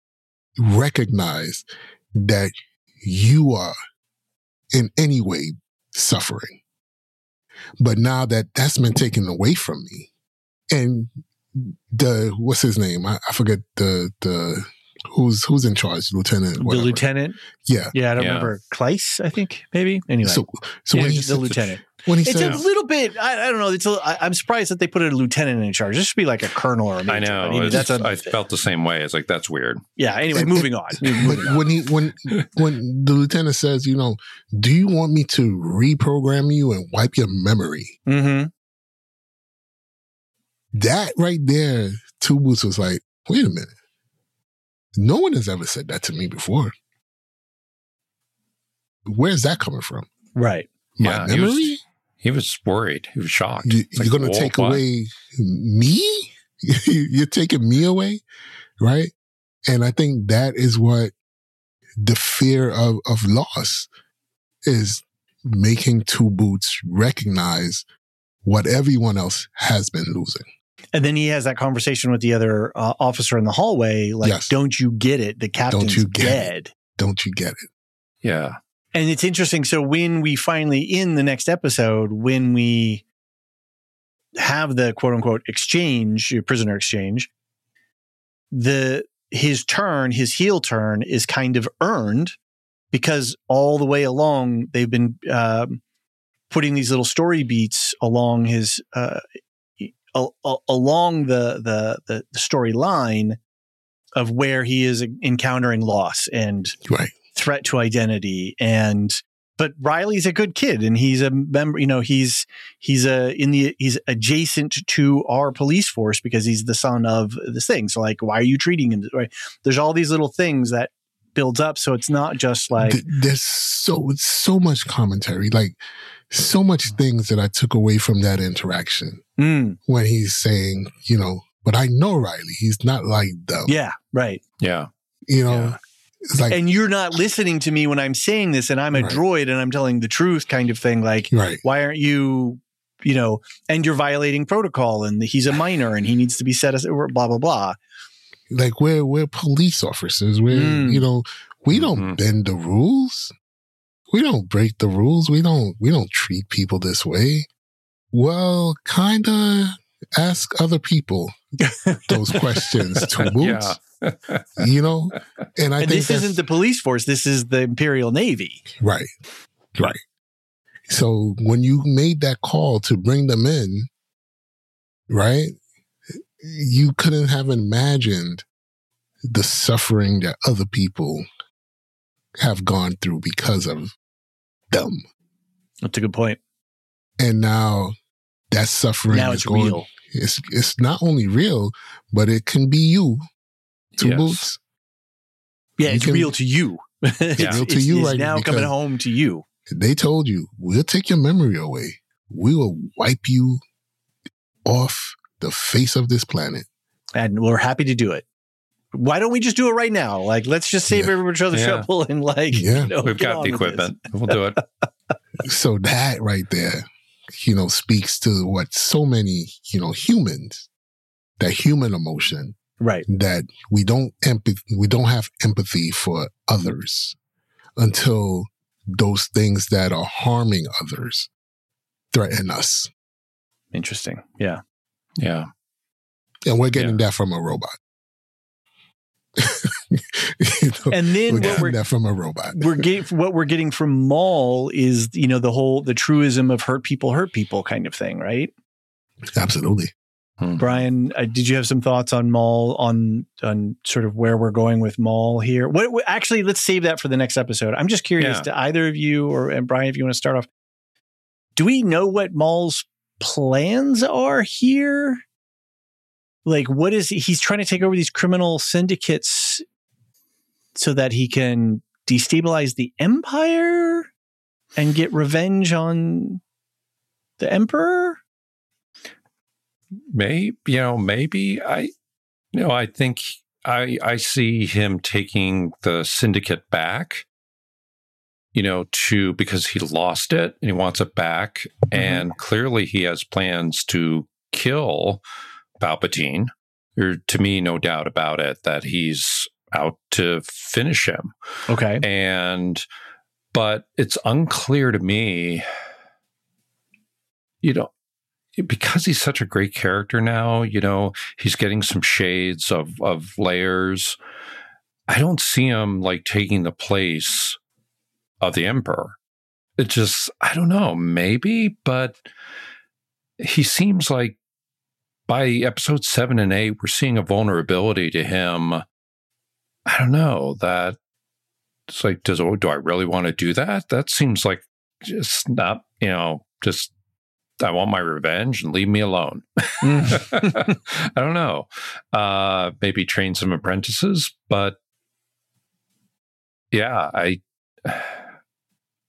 recognize that you are in any way suffering. But now that that's been taken away from me, and the what's his name? I, I forget the the who's who's in charge, lieutenant. Whatever. The lieutenant. Yeah, yeah. I don't yeah. remember Kleiss, I think maybe. Anyway, so so yeah, when he the said, lieutenant. When he it's said, a little bit. I, I don't know. It's. A, I, I'm surprised that they put a lieutenant in charge. This should be like a colonel or a major. I know. I, mean, that's a, I felt the same way. It's like that's weird. Yeah. Anyway, and, moving and, on. But moving on. when he when when the lieutenant says, you know, do you want me to reprogram you and wipe your memory? Mm-hmm. That right there, Two Boots was like, wait a minute. No one has ever said that to me before. where's that coming from? Right. My Yeah, he memory? was, he was worried. He was shocked. You, It's like, you're going to whoa, take what? away me? You're taking me away? Right? And I think that is what the fear of, of loss is, making Two Boots recognize what everyone else has been losing. And then he has that conversation with the other uh, officer in the hallway. Like, Yes. don't you get it? The captain's Don't you get dead. it? Don't you get it? Yeah. And it's interesting. So when we finally, in the next episode, when we have the quote unquote exchange, prisoner exchange, the his turn, his heel turn is kind of earned, because all the way along they've been um, putting these little story beats along his uh, a- a- along the the the, the storyline of where he is encountering loss and Right. threat to identity. And but Riley's a good kid, and he's a member. You know, he's he's a in the he's adjacent to our police force because he's the son of this thing. So like, why are you treating him? Right? There's all these little things that builds up. So it's not just like Th- there's so so much commentary, like so much things that I took away from that interaction mm, when he's saying, you know, but I know Riley, he's not like them. yeah, right. Yeah. You know, Yeah. it's like, And you're not listening to me when I'm saying this, and I'm a Right. droid and I'm telling the truth, kind of thing. Like, right. why aren't you, you know, and you're violating protocol, and he's a minor and he needs to be set as blah, blah, blah. Like we're, we're police officers. We're, Mm. you know, we don't Mhm. bend the rules. We don't break the rules. We don't, we don't treat people this way. Well, kind of ask other people those questions, Two Boots. Yeah. You know, and I And think this that's isn't the police force. This is the Imperial Navy. right, right. So when you made that call to bring them in, right, you couldn't have imagined the suffering that other people have gone through because of them, That's a good point. and now that suffering Now is it's going. real. It's it's not only real, but it can be you, Two Yes. Boots. Yeah, You it's can- real to you. it's real to it's- you it's right now now coming because- home to you. They told you, we'll take your memory away. We will wipe you off the face of this planet. And we're happy to do it. Why don't we just do it right now? Like, let's just save Yeah. everybody other's Yeah. trouble and like, Yeah. you know, We've get got on the with this. equipment. We'll do it. So that right there, you know, speaks to what so many, you know, humans, that human emotion, Right. that we don't empathy, we don't have empathy for others until those things that are harming others threaten us. Interesting. Yeah. Yeah. And we're getting that from a robot. You know, And then we're what getting we're that from a robot. we're getting what we're getting from Maul is, you know, the whole the truism of hurt people hurt people kind of thing, right? Absolutely. Brian, uh, did you have some thoughts on Maul, on on sort of where we're going with Maul here? What, what actually, let's save that for the next episode. I'm just curious Yeah. to either of you, or and Brian, if you want to start off. Do we know what Maul's plans are here? Like, what is he's trying to take over these criminal syndicates so that he can destabilize the Empire and get revenge on the Emperor? Maybe, you know, maybe I, you know, I think I, I see him taking the syndicate back, you know, to, because he lost it and he wants it back. Mm-hmm. And clearly he has plans to kill Palpatine. There, to me, no doubt about it, that he's out to finish him. Okay. And, but it's unclear to me, you know, because he's such a great character now, you know, he's getting some shades of, of layers. I don't see him like taking the place of the Emperor. It just, I don't know, maybe, but he seems like by episode seven and eight, we're seeing a vulnerability to him. I don't know, that it's like, does, oh, do I really want to do that? That seems like just not, you know, just, I want my revenge and leave me alone. I don't know. Uh, maybe train some apprentices, but yeah, I,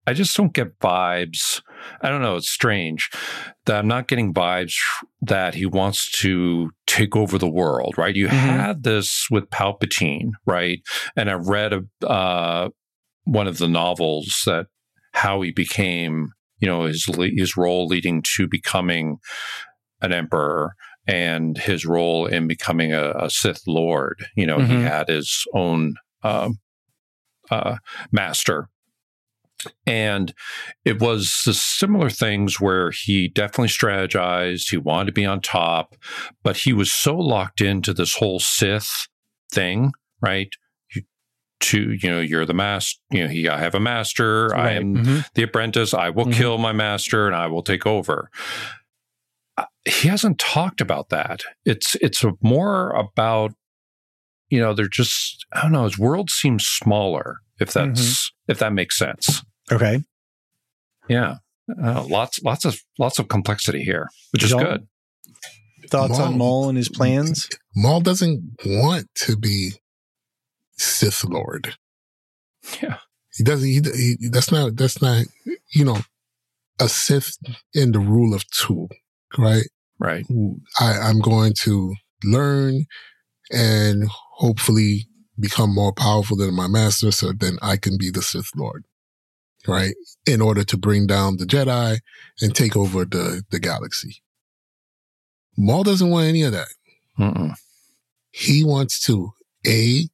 I just don't get vibes. I don't know. It's strange that I'm not getting vibes that he wants to take over the world, right? You mm-hmm. had this with Palpatine, right? And I read a, uh, one of the novels that how he became, you know, his his role leading to becoming an emperor and his role in becoming a, a Sith Lord. You know, mm-hmm. he had his own um, uh, master. And it was the similar things where he definitely strategized. He wanted to be on top, but he was so locked into this whole Sith thing, right? You, to, you know, you're the master, you know, he, I have a master. Right. I am mm-hmm. the apprentice. I will mm-hmm. kill my master and I will take over. Uh, he hasn't talked about that. It's, it's a more about, you know, they're just, I don't know, his world seems smaller, if that's, mm-hmm. if that makes sense. Okay. Yeah. Uh, lots, lots of, lots of complexity here, which is good. Thoughts Maul, on Maul and his plans? Maul doesn't want to be Sith Lord. Yeah. He doesn't, he, he, that's not, that's not, you know, a Sith in the rule of two, right? Right. I, I'm going to learn and hopefully become more powerful than my master so then I can be the Sith Lord, right? In order to bring down the Jedi and take over the, the galaxy. Maul doesn't want any of that. Mm-mm. He wants to, A,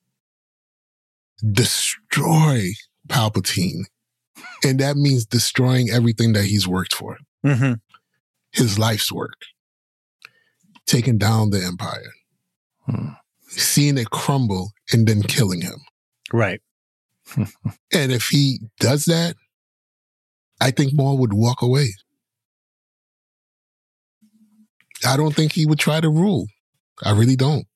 destroy Palpatine. And that means destroying everything that he's worked for. Mm-hmm. His life's work. Taking down the Empire. Hmm. Seeing it crumble and then killing him. Right. And if he does that, I think Maul would walk away. I don't think he would try to rule. I really don't.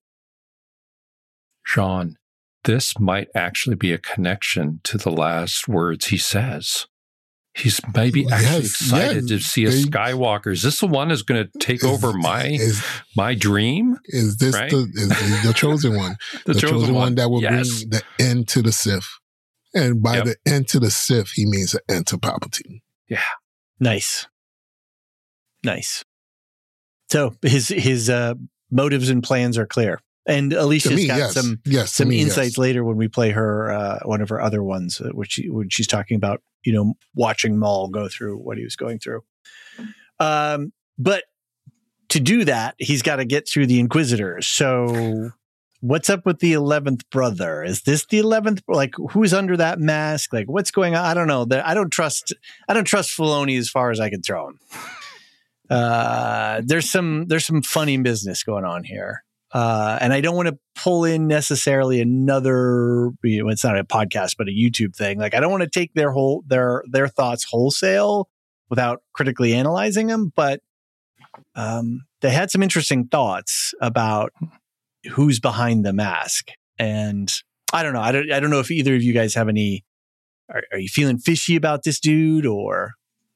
Sean, this might actually be a connection to the last words he says. He's maybe actually yes, excited yes. to see a they, Skywalker. Is this the one that's going to take is, over my is, my dream? Is this right? the, is, is the chosen one? the, the chosen, chosen one. one that will yes. bring the end to the Sith. And by yep. the end to the Sith, he means the end to Palpatine. Yeah. Nice. Nice. So his his uh, motives and plans are clear. And Alicia's me, got yes. some yes, some me, insights yes. later when we play her uh, one of her other ones, uh, which she, when she's talking about, you know, watching Maul go through what he was going through. Um, but to do that, he's got to get through the Inquisitors. So what's up with the eleventh brother? Is this the eleventh? Like, who's under that mask? Like, what's going on? I don't know. I don't trust. I don't trust Filoni as far as I can throw him. Uh, there's some there's some funny business going on here. Uh, and I don't want to pull in necessarily another, you know, it's not a podcast, but a YouTube thing. Like, I don't want to take their whole, their, their thoughts wholesale without critically analyzing them. But, um, they had some interesting thoughts about who's behind the mask. And I don't know. I don't, I don't know if either of you guys have any, are, are you feeling fishy about this dude or?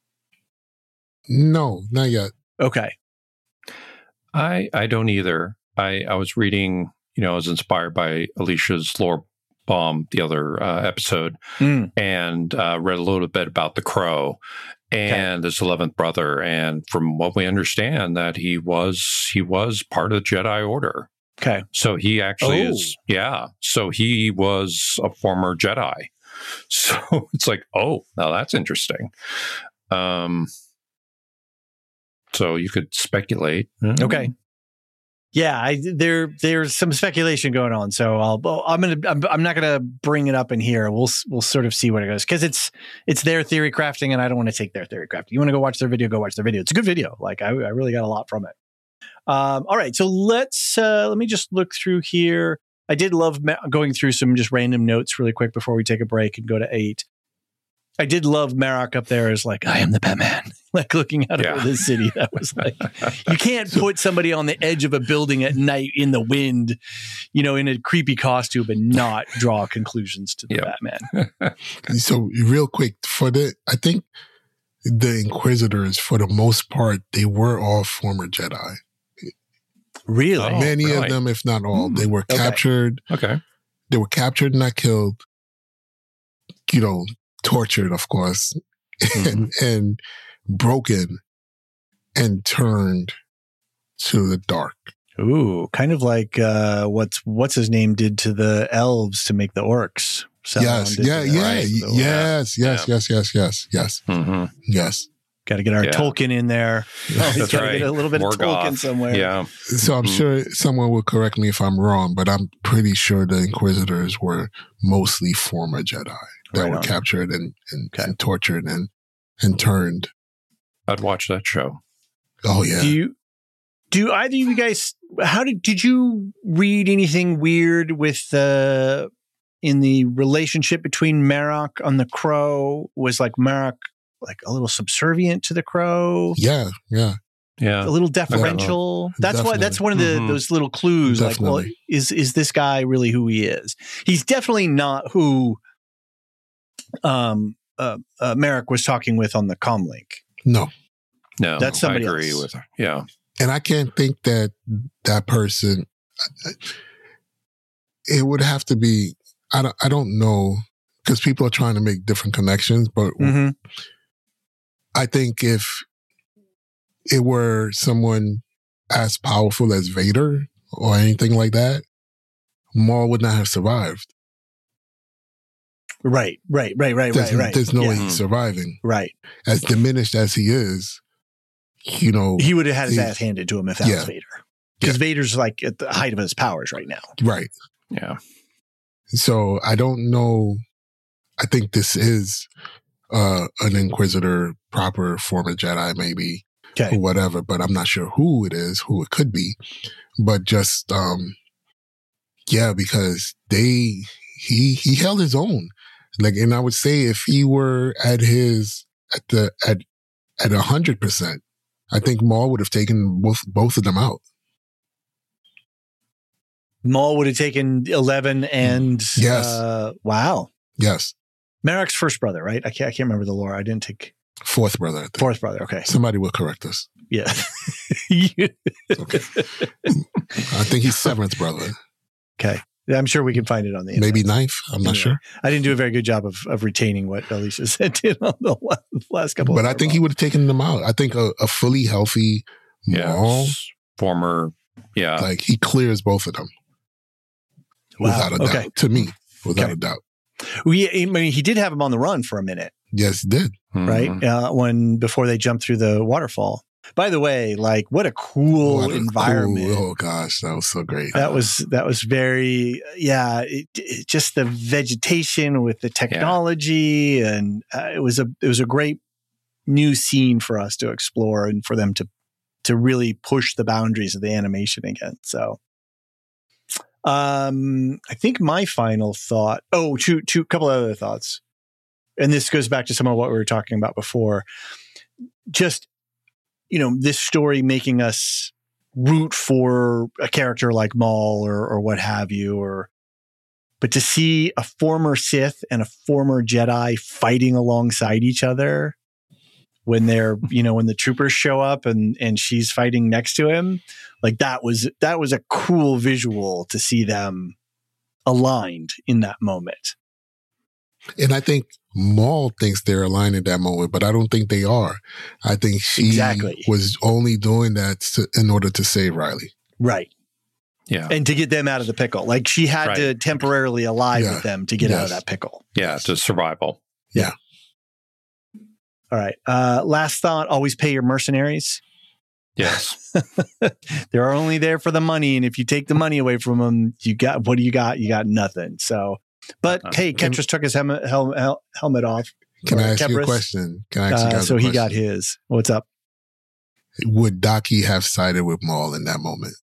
No, not yet. Okay. I, I don't either. I, I was reading, you know, I was inspired by Alicia's lore bomb, the other uh, episode, mm. and uh, read a little bit about the Crow and okay. his eleventh brother. And from what we understand, that he was he was part of the Jedi Order. Okay. So he actually oh. is, yeah. So he was a former Jedi. So it's like, oh, now that's interesting. Um. So you could speculate. Okay. Yeah, I, there there's some speculation going on, so I'll I'm gonna I'm, I'm not gonna bring it up in here. We'll we'll sort of see what it goes because it's it's their theory crafting, and I don't want to take their theory crafting. You want to go watch their video? Go watch their video. It's a good video. Like I, I really got a lot from it. Um, all right, so let's uh, let me just look through here. I did love ma- going through some just random notes really quick before we take a break and go to eight. I did love Marok up there as like, I am the Batman, like looking out yeah. over the city. That was like, you can't put somebody on the edge of a building at night in the wind, you know, in a creepy costume and not draw conclusions to the yep. Batman. So real quick for the, I think the Inquisitors, for the most part, they were all former Jedi. Really? Oh, Many really? of them, if not all, mm. they were okay. captured. Okay. They were captured and not killed. You know, tortured, of course, Mm-hmm. and, and broken and turned to the dark. Ooh, kind of like uh, what's what's his name did to the elves to make the orcs. Yes, yeah, yeah, right. yes, yes, Yeah. yes, yes, yes, yes, Mm-hmm. yes. Got to get our Yeah. Tolkien in there. That's Got to right. get a little bit Morgoth. of Tolkien somewhere. Yeah. So I'm Mhm. sure someone will correct me if I'm wrong, but I'm pretty sure the Inquisitors were mostly former Jedi that Right were on. captured and and, Okay. and tortured and and turned. I'd watch that show. Oh yeah. Do you? Do either of you guys? How did did you read anything weird with the in the relationship between Marok on the Crow? Was like Marok like a little subservient to the Crow, yeah, yeah. Yeah. a little deferential? That's why. That's one of the Mhm. those little clues. Like, well, Definitely. is is this guy really who he is? He's definitely not who um uh, uh Marok was talking with on the comlink. No. No, That's somebody I agree else. with her. Yeah. And I can't think that that person, it would have to be, I don't, I don't know, because people are trying to make different connections, but Mm-hmm. I think if it were someone as powerful as Vader or anything like that, Maul would not have survived. Right, right, right, right, There's, right, right. there's no Yeah. way he's surviving. Right. As diminished as he is, you know, He would have had his He- ass handed to him if that Yeah. was Vader. Because Vader's like at the height of his powers right now. right. Yeah. So I don't know. I think this is uh, an Inquisitor, proper former Jedi, maybe, Okay. or whatever, but I'm not sure who it is, who it could be. But just, um, yeah, because they, he, he held his own. Like, and I would say if he were at his, at the, at, at a hundred percent, I think Maul would have taken both, both of them out. Maul would have taken eleven and Yes. uh, wow. Yes. Marok's first brother, right? I can't I can't remember the lore. I didn't take Fourth brother. I think. fourth brother. Okay. Somebody will correct us. Yeah. Okay. I think he's seventh brother. Okay. I'm sure we can find it on the internet. Maybe ninth. I'm not Anyway, sure. I didn't do a very good job of, of retaining what Alicia said in on the la- last couple But of I think he would have taken them out. I think a, a fully healthy Yeah. Maul, S- Former. Yeah. like he clears both of them Wow. without a Okay. doubt. To me, without Okay. a doubt. We, I mean, he did have him on the run for a minute, Yes, he did. right? Mhm. Uh, when before they jumped through the waterfall. By the way, like what a cool What a environment. cool- oh gosh, that was so great. That was that was very yeah. It, it- just the vegetation with the technology, and uh, it was a it was a great new scene for us to explore and for them to to really push the boundaries of the animation again. So, um, I think my final thought. Oh, two two couple of other thoughts, and this goes back to some of what we were talking about before. Just you know, this story making us root for a character like Maul or, or what have you, or, but to see a former Sith and a former Jedi fighting alongside each other when they're, you know, when the troopers show up and, and she's fighting next to him, like that was, that was a cool visual to see them aligned in that moment. And I think Maul thinks they're aligned at that moment, but I don't think they are. I think she Exactly. was only doing that to, in order to save Riley. Right. Yeah. And to get them out of the pickle. Like she had Right. to temporarily ally Yeah. with them to get out of Yes. that pickle. Yeah. To survival. All right. Uh, last thought, always pay your mercenaries. Yes. They're only there for the money. And if you take the money away from them, you got, what do you got? You got nothing. So, but Uh-huh. hey, Ketras took his helmet, hel- hel- helmet off. Can I Or ask you a Kebris. question? Can I ask you Uh, guys so a he question? got his. What's up? Would Daki have sided with Maul in that moment?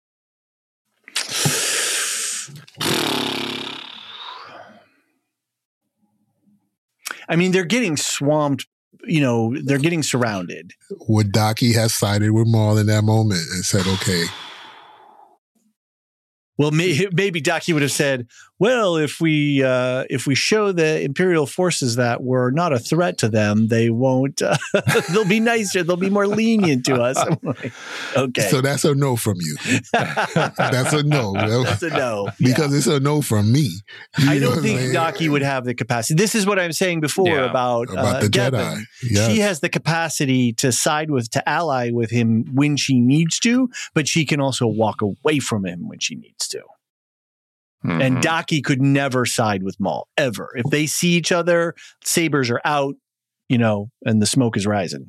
I mean, they're getting swamped. You know, they're getting surrounded. Would Daki have sided with Maul in that moment and said, okay, Well, may, maybe Daki would have said, well, if we uh, if we show the Imperial forces that we're not a threat to them, they won't. Uh, they'll be nicer. They'll be more lenient to us. I'm like, okay, So that's a no from you. That's a no. that's a no. Because Yeah. it's a no from me. You I know don't what I'm think saying? Daki would have the capacity. This is what I'm saying before Yeah. about, About uh, the Devin. Jedi. Yes. She has the capacity to side with, to ally with him when she needs to, but she can also walk away from him when she needs to. Mhm. And Daki could never side with Maul, ever. If they see each other, sabers are out, you know, and the smoke is rising.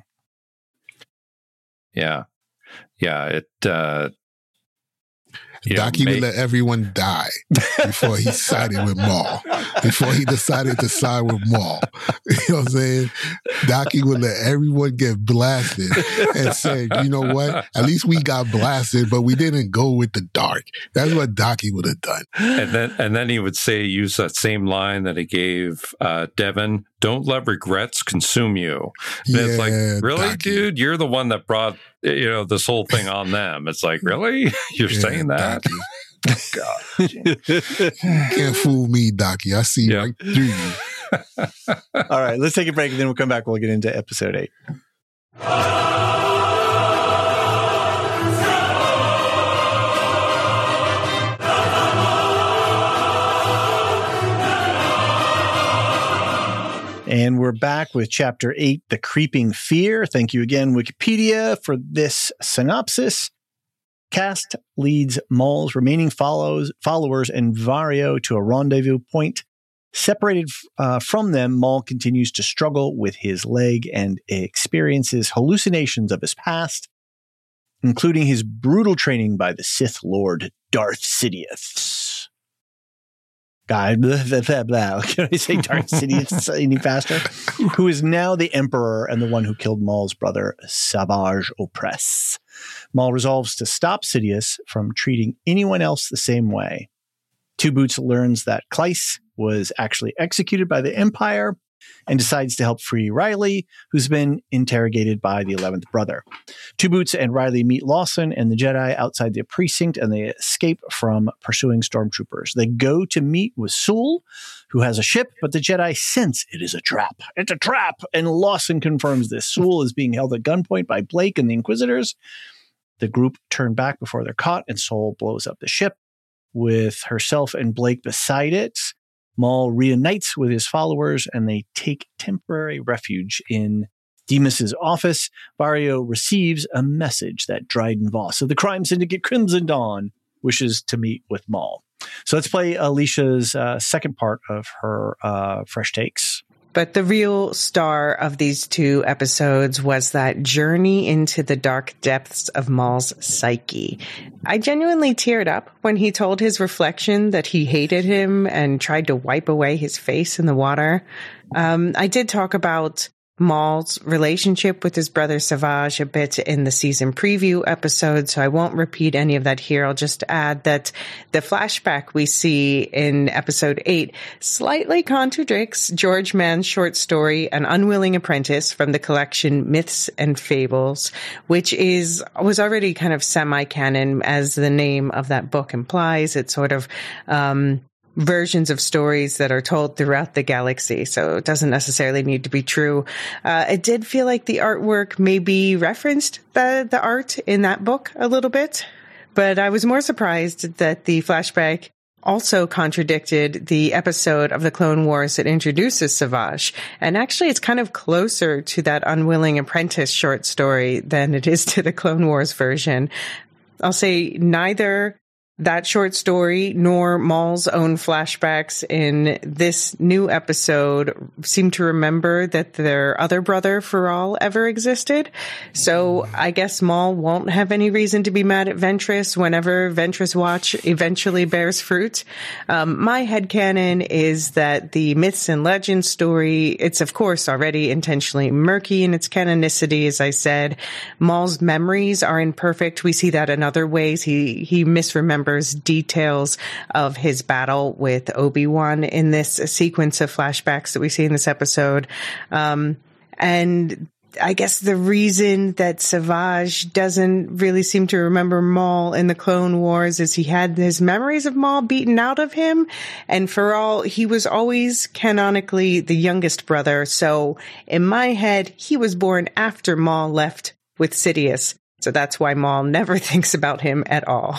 yeah, yeah. It. Uh, you know, Daki may- would let everyone die before he sided with Maul. Before he decided to side with Maul. You know what I'm saying? Daki would let everyone get blasted and say, you know what? At least we got blasted, but we didn't go with the dark. That's what Daki would have done. and then and then he would say, use that same line that he gave uh, Devin. Don't let regrets consume you. And it's like, Yeah, really, Daki. dude? You're the one that brought you know this whole thing on them. It's like, really? You're Yeah, saying that? Daki. God. Can't fool me, Daki. I see Yeah. right through you. All right, let's take a break and then we'll come back. We'll get into episode eight. And we're back with chapter eight, The Creeping Fear. Thank you again, Wikipedia, for this synopsis. Cast leads Maul's remaining follows, followers and Vario to a rendezvous point. Separated uh, from them, Maul continues to struggle with his leg and experiences hallucinations of his past, including his brutal training by the Sith Lord Darth Sidious. God, blah, blah, blah, blah. Can I say Darth Sidious any faster? Who is now the Emperor and the one who killed Maul's brother, Savage Opress. Maul resolves to stop Sidious from treating anyone else the same way. Two Boots learns that Kleiss was actually executed by the Empire and decides to help free Riley, who's been interrogated by the eleventh brother. Two Boots and Riley meet Lawson and the Jedi outside the precinct, and they escape from pursuing stormtroopers. They go to meet with Sewell, who has a ship, but the Jedi sense it is a trap. It's a trap! And Lawson confirms this. Sewell is being held at gunpoint by Blake and the Inquisitors. The group turn back before they're caught, and Sewell blows up the ship with herself and Blake beside it. Maul reunites with his followers, and they take temporary refuge in Demas's office. Vario receives a message that Dryden Voss of the crime syndicate Crimson Dawn wishes to meet with Maul. So let's play Alicia's uh, second part of her uh, Fresh Takes. But the real star of these two episodes was that journey into the dark depths of Maul's psyche. I genuinely teared up when he told his reflection that he hated him and tried to wipe away his face in the water. Um, I did talk about Maul's relationship with his brother Savage a bit in the season preview episode, so I won't repeat any of that here. I'll just add that the flashback we see in episode eight slightly contradicts George Mann's short story, An Unwilling Apprentice, from the collection Myths and Fables, which is was already kind of semi-canon, as the name of that book implies. It's sort of um versions of stories that are told throughout the galaxy, so it doesn't necessarily need to be true. Uh, it did feel like the artwork maybe referenced the, the art in that book a little bit, but I was more surprised that the flashback also contradicted the episode of the Clone Wars that introduces Savage. And actually, it's kind of closer to that Unwilling Apprentice short story than it is to the Clone Wars version. I'll say neither that short story nor Maul's own flashbacks in this new episode seem to remember that their other brother Pharal ever existed. So I guess Maul won't have any reason to be mad at Ventress whenever Ventress Watch eventually bears fruit. Um, my headcanon is that the Myths and Legends story, it's of course already intentionally murky in its canonicity, as I said. Maul's memories are imperfect. We see that in other ways. He, he misremembers details of his battle with Obi-Wan in this sequence of flashbacks that we see in this episode. Um, and I guess the reason that Savage doesn't really seem to remember Maul in the Clone Wars is he had his memories of Maul beaten out of him. And for all, he was always canonically the youngest brother. So in my head, he was born after Maul left with Sidious. So that's why Maul never thinks about him at all.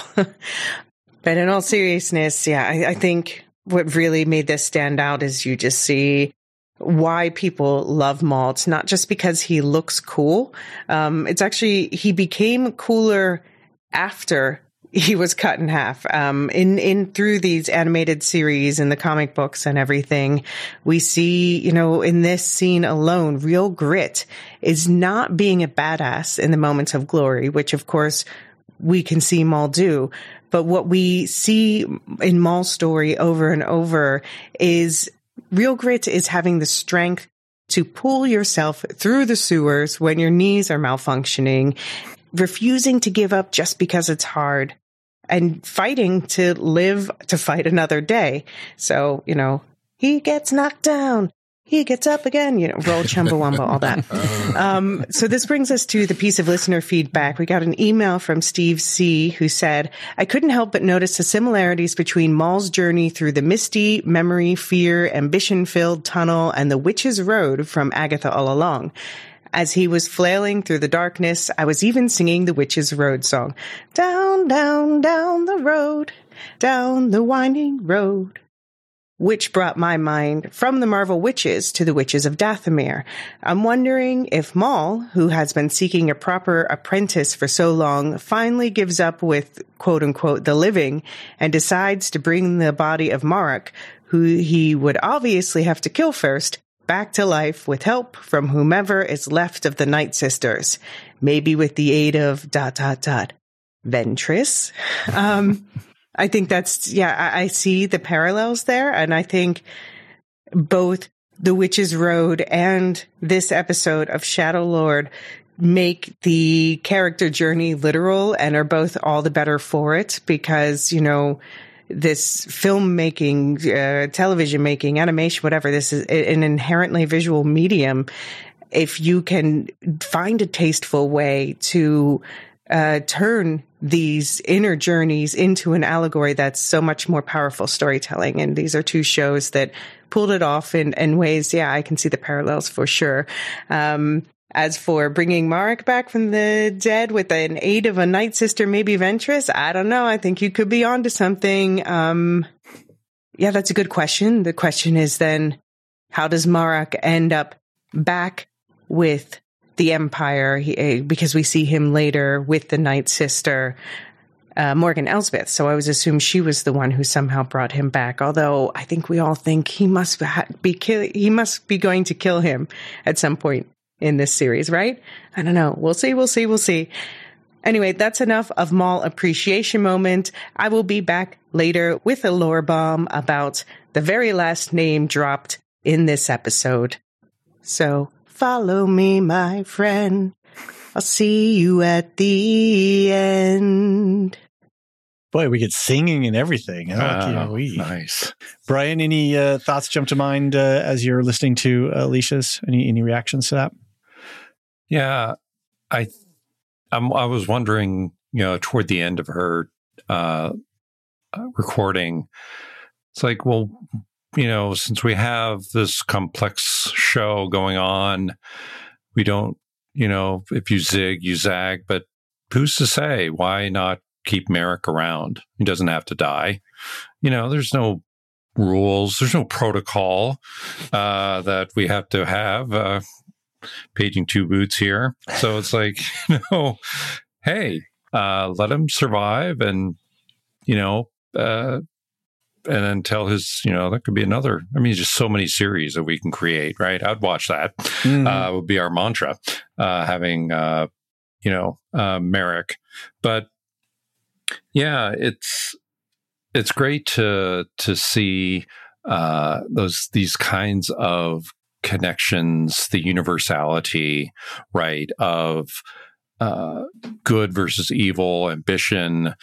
But in all seriousness, yeah, I, I think what really made this stand out is you just see why people love Maul. It's not just because he looks cool. Um, it's actually, he became cooler after he was cut in half. Um, in, in through these animated series and the comic books and everything, we see, you know, in this scene alone, real grit is not being a badass in the moments of glory, which of course we can see Maul do. But what we see in Maul's story over and over is real grit is having the strength to pull yourself through the sewers when your knees are malfunctioning, refusing to give up just because it's hard, and fighting to live to fight another day. So, you know, he gets knocked down, he gets up again, you know, roll Chumbawamba, all that. Um, so this brings us to the piece of listener feedback. We got an email from Steve C., who said, I couldn't help but notice the similarities between Maul's journey through the misty, memory, fear, ambition-filled tunnel and the Witch's Road from Agatha All Along. As he was flailing through the darkness, I was even singing the Witch's Road song. Down, down, down the road, down the winding road. Which brought my mind from the Marvel witches to the witches of Dathomir. I'm wondering if Maul, who has been seeking a proper apprentice for so long, finally gives up with, quote-unquote, the living and decides to bring the body of Marek, who he would obviously have to kill first, back to life with help from whomever is left of the Night Sisters. Maybe with the aid of dot, dot, dot, Ventress. Um... I think that's, yeah, I, I see the parallels there. And I think both The Witch's Road and this episode of Shadow Lord make the character journey literal and are both all the better for it because, you know, this filmmaking, uh, television making, animation, whatever, this is an inherently visual medium. If you can find a tasteful way to uh, turn these inner journeys into an allegory, that's so much more powerful storytelling. And these are two shows that pulled it off in, in ways, yeah, I can see the parallels for sure. Um, as for bringing Marek back from the dead with an aid of a Night Sister, maybe Ventress, I don't know. I think you could be onto something. Um, yeah, that's a good question. The question is then, how does Marek end up back with the Empire, he, because we see him later with the Night Sister, uh, Morgan Elsbeth. So I was assumed she was the one who somehow brought him back. Although I think we all think he must be kill- he must be going to kill him at some point in this series, right? I don't know. We'll see. We'll see. We'll see. Anyway, that's enough of Maul appreciation moment. I will be back later with a lore bomb about the very last name dropped in this episode. So follow me, my friend. I'll see you at the end. Boy, we get singing and everything. Oh, uh, we. Nice. Brian, any uh, thoughts jump to mind uh, as you're listening to uh, Alicia's? Any any reactions to that? Yeah, I I'm, I was wondering, you know, toward the end of her uh, recording, it's like, well, you know, since we have this complex show going on, we don't, you know, if you zig, you zag, but who's to say? Why not keep Marek around? He doesn't have to die. You know, there's no rules, there's no protocol uh, that we have to have. Uh, paging two boots here. So it's like, you know, hey, uh, let him survive and, you know, uh, and then tell his, you know, that could be another, I mean, just so many series that we can create, right? I'd watch that. Mm-hmm. Uh, would be our mantra, uh, having, uh, you know, uh, Marek. But yeah, it's, it's great to, to see, uh, those, these kinds of connections, the universality, right, of, uh, good versus evil, ambition,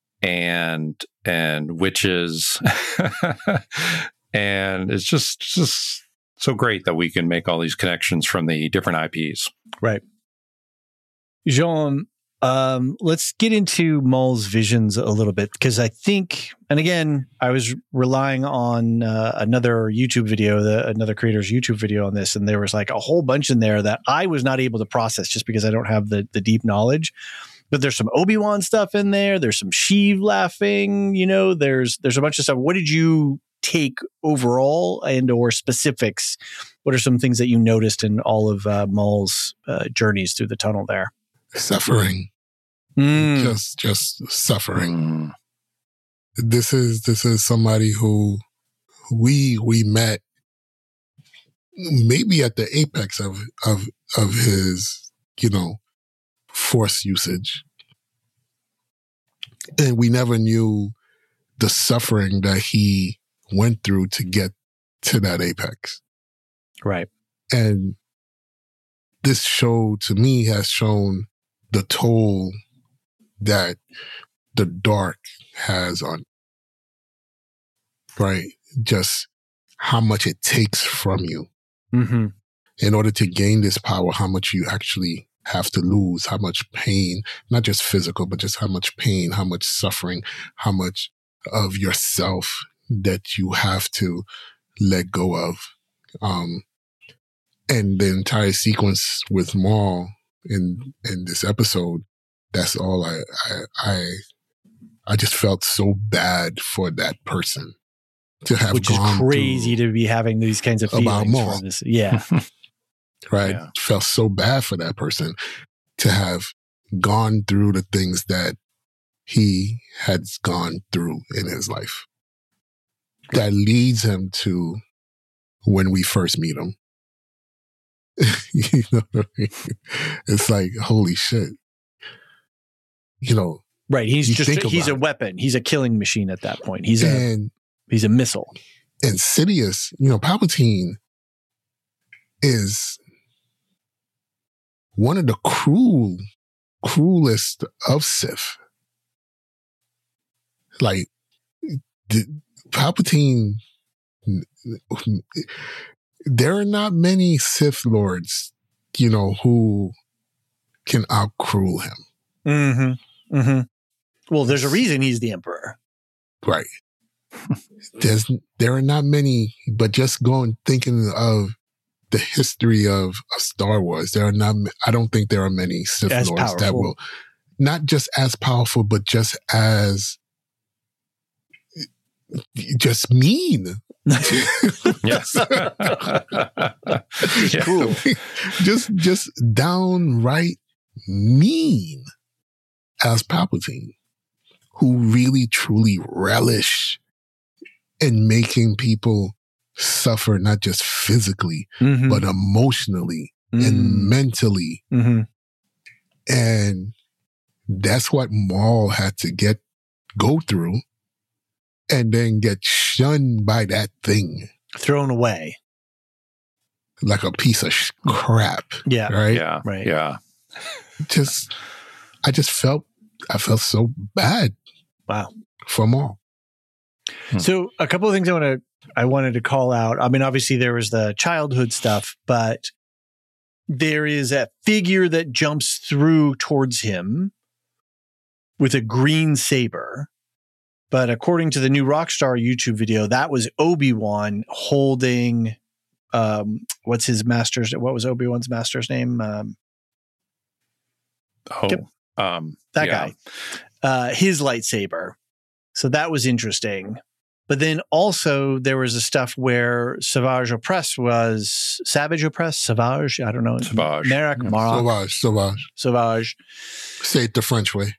and and witches, and it's just just so great that we can make all these connections from the different I Ps. Right. Jean, um, let's get into Maul's visions a little bit, because I think, and again, I was relying on uh, another YouTube video, the, another creator's YouTube video on this, and there was like a whole bunch in there that I was not able to process just because I don't have the, the deep knowledge. But there's some Obi-Wan stuff in there. There's some Sheev laughing. You know, there's there's a bunch of stuff. What did you take overall, and or specifics? What are some things that you noticed in all of uh, Maul's uh, journeys through the tunnel there? Suffering. Mm. Just just suffering. Mm. This is this is somebody who we we met maybe at the apex of of of his, you know, force usage. And we never knew the suffering that he went through to get to that apex. Right. And this show, to me, has shown the toll that the dark has on, right? Just how much it takes from you. Mm-hmm. In order to gain this power, how much you actually have to lose, how much pain, not just physical, but just how much pain, how much suffering, how much of yourself that you have to let go of. Um, and the entire sequence with Maul in in this episode, that's all I I I, I just felt so bad for that person to have Which gone is crazy to be having these kinds of feelings about Maul. from this. Yeah. Right. Yeah. Felt so bad for that person to have gone through the things that he had gone through in his life. That leads him to when we first meet him. You know what I mean? It's like, holy shit. You know. Right. He's you just, think he's a about it. weapon. He's a killing machine at that point. He's a, And he's a missile. and Sidious, you know, Palpatine is one of the cruel, cruelest of Sith. Like, the, Palpatine, there are not many Sith Lords, you know, who can out-cruel him. Mm-hmm. Mm-hmm. Well, there's a reason he's the Emperor. Right. There's, there are not many, but just going, thinking of the history of, of Star Wars, there are not, I don't think there are many Sith As Lords that powerful. will, not just as powerful, but just as, just mean. Yes. Yeah. Cool. just, just downright mean as Palpatine, who really truly relish in making people suffer, not just physically, Mm-hmm. but emotionally Mm. and mentally. Mm-hmm. And that's what Maul had to get, go through, and then get shunned by that thing Thrown away. like a piece of sh- crap. Yeah. Right? Yeah. Right. Yeah. Just, I just felt, I felt so bad Wow. for Maul. So a couple of things I want to I wanted to call out. I mean, obviously there was the childhood stuff, but there is a figure that jumps through towards him with a green saber. But according to the new Rockstar YouTube video, that was Obi-Wan holding um what's his master's what was Obi-Wan's master's name? Um Oh, Yep. um, that yeah. guy. Uh his lightsaber. So that was interesting. But then also there was the stuff where Savage Opress was Savage Opress, Savage, I don't know. Savage. Merrick, Yeah. Marak, Sauvage, Sauvage. Savage. Say it the French way.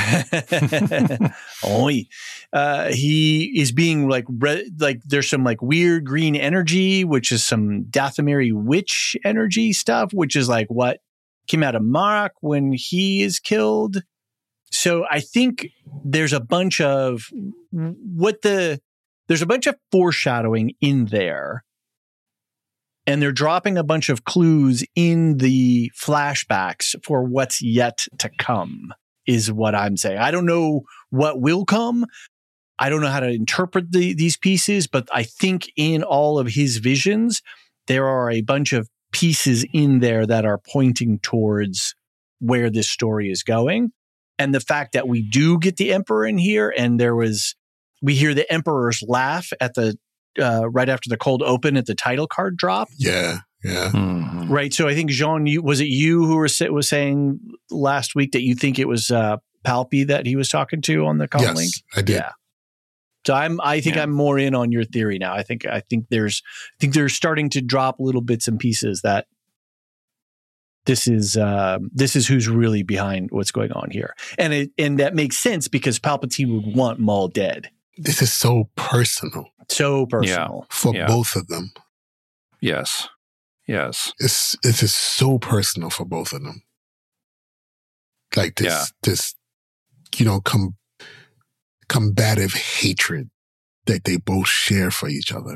Oi. Uh, he is being like, re- like there's some like weird green energy, which is some Dathomiri witch energy stuff, which is like what came out of Marak when he is killed. So I think there's a bunch of what the, there's a bunch of foreshadowing in there. And they're dropping a bunch of clues in the flashbacks for what's yet to come, is what I'm saying. I don't know what will come. I don't know how to interpret the, these pieces, but I think in all of his visions, there are a bunch of pieces in there that are pointing towards where this story is going. And the fact that we do get the Emperor in here, and there was, we hear the Emperor's laugh at the, uh, right after the cold open at the title card drop. Yeah. Yeah. Mhm. Right. So I think, Jean, you, was it you who were, was saying last week that you think it was uh, Palpy that he was talking to on the call Yes, link? I did. Yeah. So I'm, I think Yeah. I'm more in on your theory now. I think, I think there's, I think they're starting to drop little bits and pieces that this is, uh, this is who's really behind what's going on here. And it, and that makes sense because Palpatine would want Maul dead. This is so personal So personal. for Yeah. both of them. Yes. Yes. It's it is so personal for both of them. Like this, Yeah. this, you know, com- combative hatred that they both share for each other.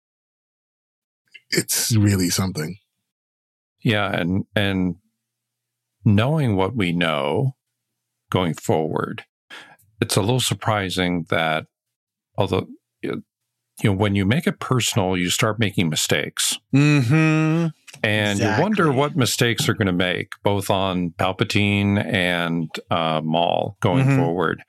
It's really something. Yeah. And, and knowing what we know going forward, it's a little surprising that although, you know, when you make it personal, you start making mistakes. Mm-hmm. And Exactly. you wonder what mistakes they're going to make, both on Palpatine and uh, Maul going Mhm. forward.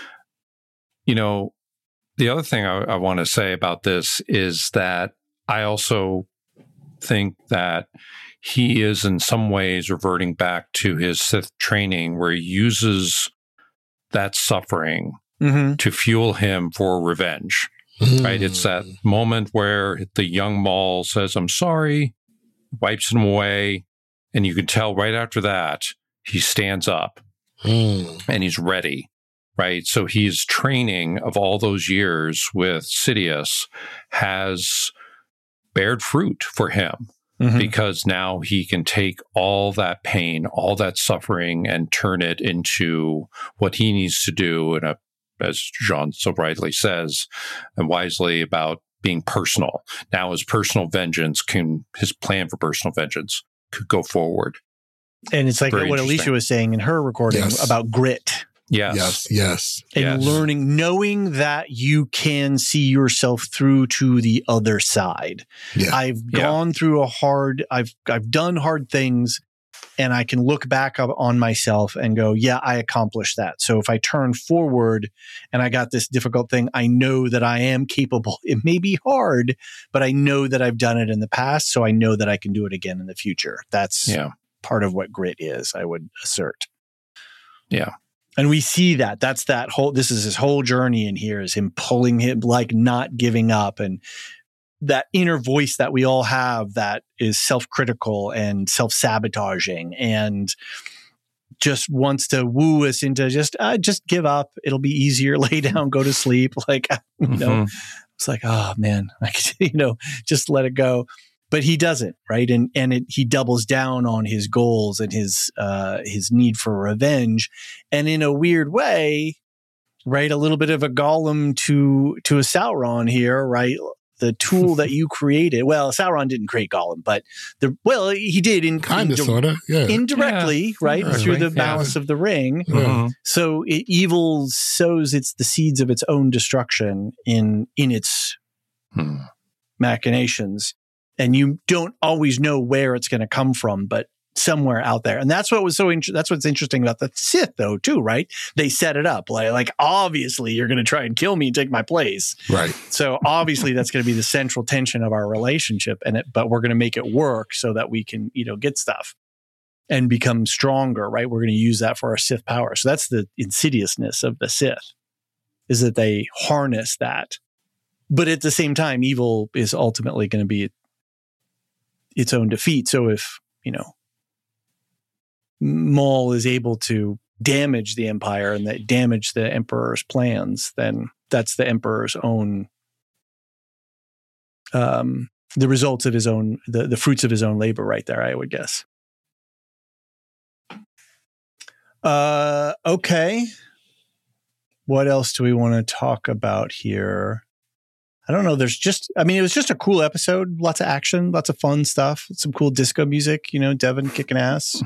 You know, the other thing I, I want to say about this is that I also think that he is in some ways reverting back to his Sith training where he uses that suffering Mm-hmm. to fuel him for revenge. Right? It's that moment where the young Maul says, I'm sorry, wipes him away. And you can tell right after that, he stands up Mm. and he's ready. Right? So his training of all those years with Sidious has bared fruit for him Mm-hmm. because now he can take all that pain, all that suffering and turn it into what he needs to do in a, as Jean so rightly says, and wisely about being personal. Now his personal vengeance can, his plan for personal vengeance could go forward. And it's like Very what Alicia interesting. was saying in her recording Yes. about grit Yes. Yes, yes. and Yes. learning, knowing that you can see yourself through to the other side. Yeah. I've Yeah. gone through a hard, I've, I've done hard things, and I can look back up on myself and go, yeah, I accomplished that. So if I turn forward and I got this difficult thing, I know that I am capable. It may be hard, but I know that I've done it in the past. So I know that I can do it again in the future. That's Yeah. part of what grit is, I would assert. Yeah. And we see that. That's that whole, this is his whole journey in here is him pulling him, like not giving up, and that inner voice that we all have that is self-critical and self-sabotaging and just wants to woo us into just, uh, just give up. It'll be easier. Lay down, go to sleep. Like, you know, Mhm. it's like, oh man, I could, you know, just let it go. But he doesn't, right? And and it, he doubles down on his goals and his uh, his need for revenge, and in a weird way, right? A little bit of a Gollum to to a Sauron here, right? The tool that you created. Well, Sauron didn't create Gollum, but the well, he did in Kind of, in- sort of. Yeah. indirectly, Yeah. right? Indirectly, Through the yeah. malice of the ring. Yeah. Mhm. So it, evil sows its the seeds of its own destruction in in its Hmm. machinations, and you don't always know where it's going to come from, but somewhere out there. And that's what was so interesting. That's what's interesting about the Sith, though, too, right? They set it up like, like obviously you're going to try and kill me and take my place. Right. So obviously that's going to be the central tension of our relationship, and it, but we're going to make it work so that we can, you know, get stuff and become stronger, right? We're going to use that for our Sith power. So that's the insidiousness of the Sith, is that they harness that. But at the same time, evil is ultimately going to be its own defeat. So if, you know, Maul is able to damage the Empire and that damage the Emperor's plans, then that's the Emperor's own, um, the results of his own, the, the fruits of his own labor right there, I would guess. Uh, okay. What else do we want to talk about here? I don't know. There's just, I mean, it was just a cool episode. Lots of action, lots of fun stuff, some cool disco music, you know, Devin kicking ass.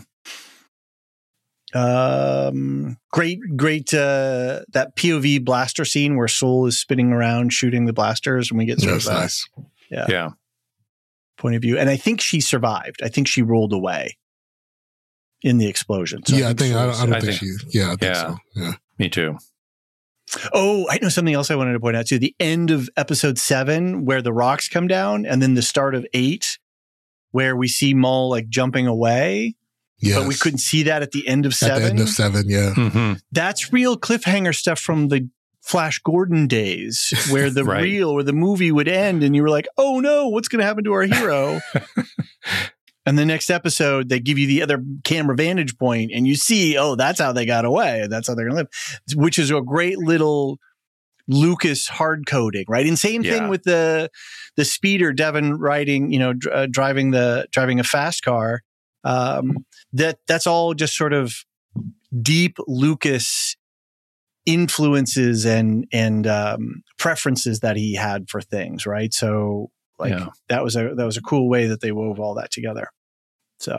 Um, great, great, uh, that P O V blaster scene where Soul is spinning around shooting the blasters and we get sort That's of a nice. Yeah. point of view. And I think she survived. I think she rolled away in the explosion. So yeah, I I think, think, I, don't, I don't I think, think- she. Yeah, I think Yeah. so. Yeah. Me too. Oh, I know something else I wanted to point out too. The end of episode seven, where the rocks come down, and then the start of eight, where we see Maul like jumping away, Yes. but we couldn't see that at the end of At seven. the end of seven, yeah. hmm That's real cliffhanger stuff from the Flash Gordon days, where the Right. reel or the movie would end, and you were like, "Oh no, what's going to happen to our hero?" And the next episode, they give you the other camera vantage point, and you see, oh, that's how they got away. That's how they're going to live, which is a great little Lucas hard coding, right? And same Yeah. thing with the the speeder, Devin riding, you know, dr- uh, driving the driving a fast car. Um, that that's all just sort of deep Lucas influences and and um, preferences that he had for things, right? So, like Yeah. that was a that was a cool way that they wove all that together. So,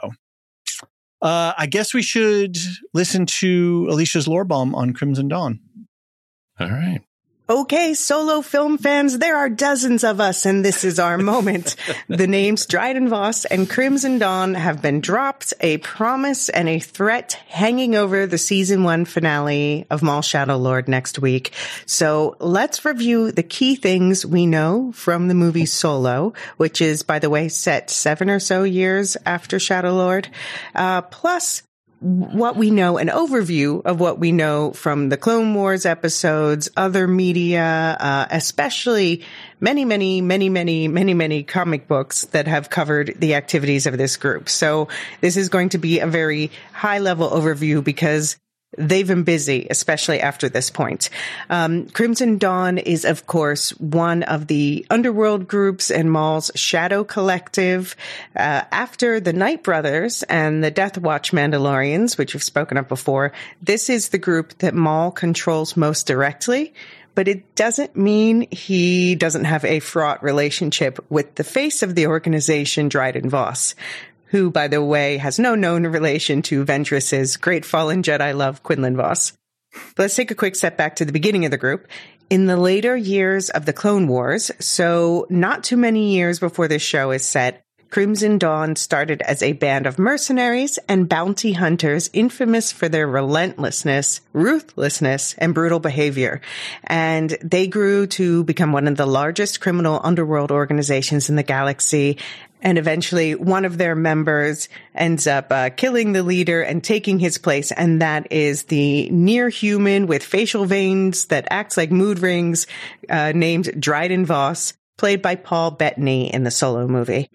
uh, I guess we should listen to Alicia's lore bomb on Crimson Dawn. All right. Okay, Solo film fans, there are dozens of us, and this is our moment. The names Dryden Voss and Crimson Dawn have been dropped, a promise and a threat hanging over the season one finale of Maul Shadow Lord next week. So let's review the key things we know from the movie Solo, which is, by the way, set seven or so years after Shadow Lord, uh, plus what we know, an overview of what we know from the Clone Wars episodes, other media, uh, especially many, many, many, many, many, many comic books that have covered the activities of this group. So this is going to be a very high level overview because they've been busy, especially after this point. Um, Crimson Dawn is, of course, one of the underworld groups in Maul's Shadow Collective. Uh, after the Night Brothers and the Death Watch Mandalorians, which we've spoken of before, this is the group that Maul controls most directly. But it doesn't mean he doesn't have a fraught relationship with the face of the organization, Dryden Voss, who, by the way, has no known relation to Ventress's great fallen Jedi love, Quinlan Voss. But let's take a quick step back to the beginning of the group. In the later years of the Clone Wars, so not too many years before this show is set, Crimson Dawn started as a band of mercenaries and bounty hunters infamous for their relentlessness, ruthlessness, and brutal behavior. And they grew to become one of the largest criminal underworld organizations in the galaxy. And eventually one of their members ends up uh, killing the leader and taking his place. And that is the near human with facial veins that acts like mood rings, uh, named Dryden Voss, played by Paul Bettany in the Solo movie.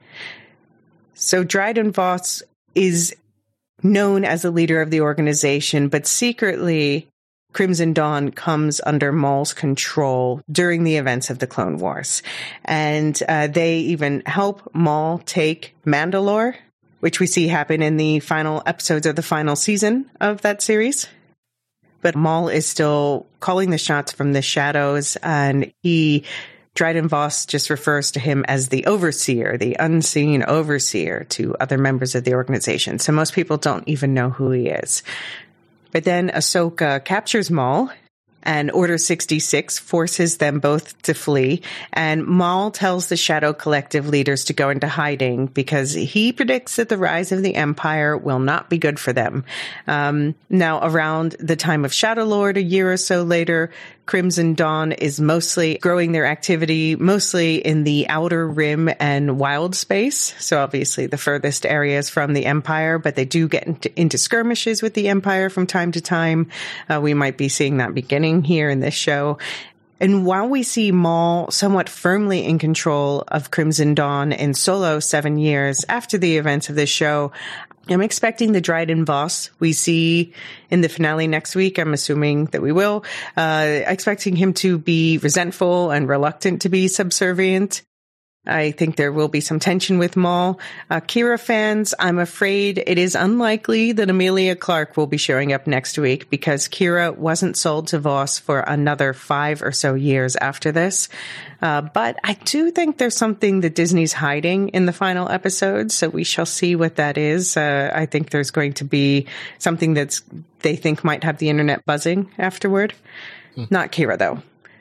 So Dryden Voss is known as the leader of the organization, but secretly Crimson Dawn comes under Maul's control during the events of the Clone Wars. And uh, they even help Maul take Mandalore, which we see happen in the final episodes of the final season of that series. But Maul is still calling the shots from the shadows, and he, Dryden Voss just refers to him as the overseer, the unseen overseer to other members of the organization. So most people don't even know who he is. But then Ahsoka captures Maul, and Order sixty-six forces them both to flee. And Maul tells the Shadow Collective leaders to go into hiding because he predicts that the rise of the Empire will not be good for them. Um, now, around the time of Shadow Lord, a year or so later, Crimson Dawn is mostly growing their activity, mostly in the Outer Rim and Wild Space. So obviously the furthest areas from the Empire, but they do get into, into skirmishes with the Empire from time to time. Uh, we might be seeing that beginning here in this show. And while we see Maul somewhat firmly in control of Crimson Dawn in Solo seven years after the events of this show, I'm expecting the Dryden Voss we see in the finale next week. I'm assuming that we will. Uh, expecting him to be resentful and reluctant to be subservient. I think there will be some tension with Maul. Uh, Kira fans, I'm afraid it is unlikely that Emilia Clarke will be showing up next week because Kira wasn't sold to Voss for another five or so years after this. Uh, but I do think there's something that Disney's hiding in the final episode, so we shall see what that is. Uh, I think there's going to be something that's they think might have the internet buzzing afterward. Hmm. Not Kira, though.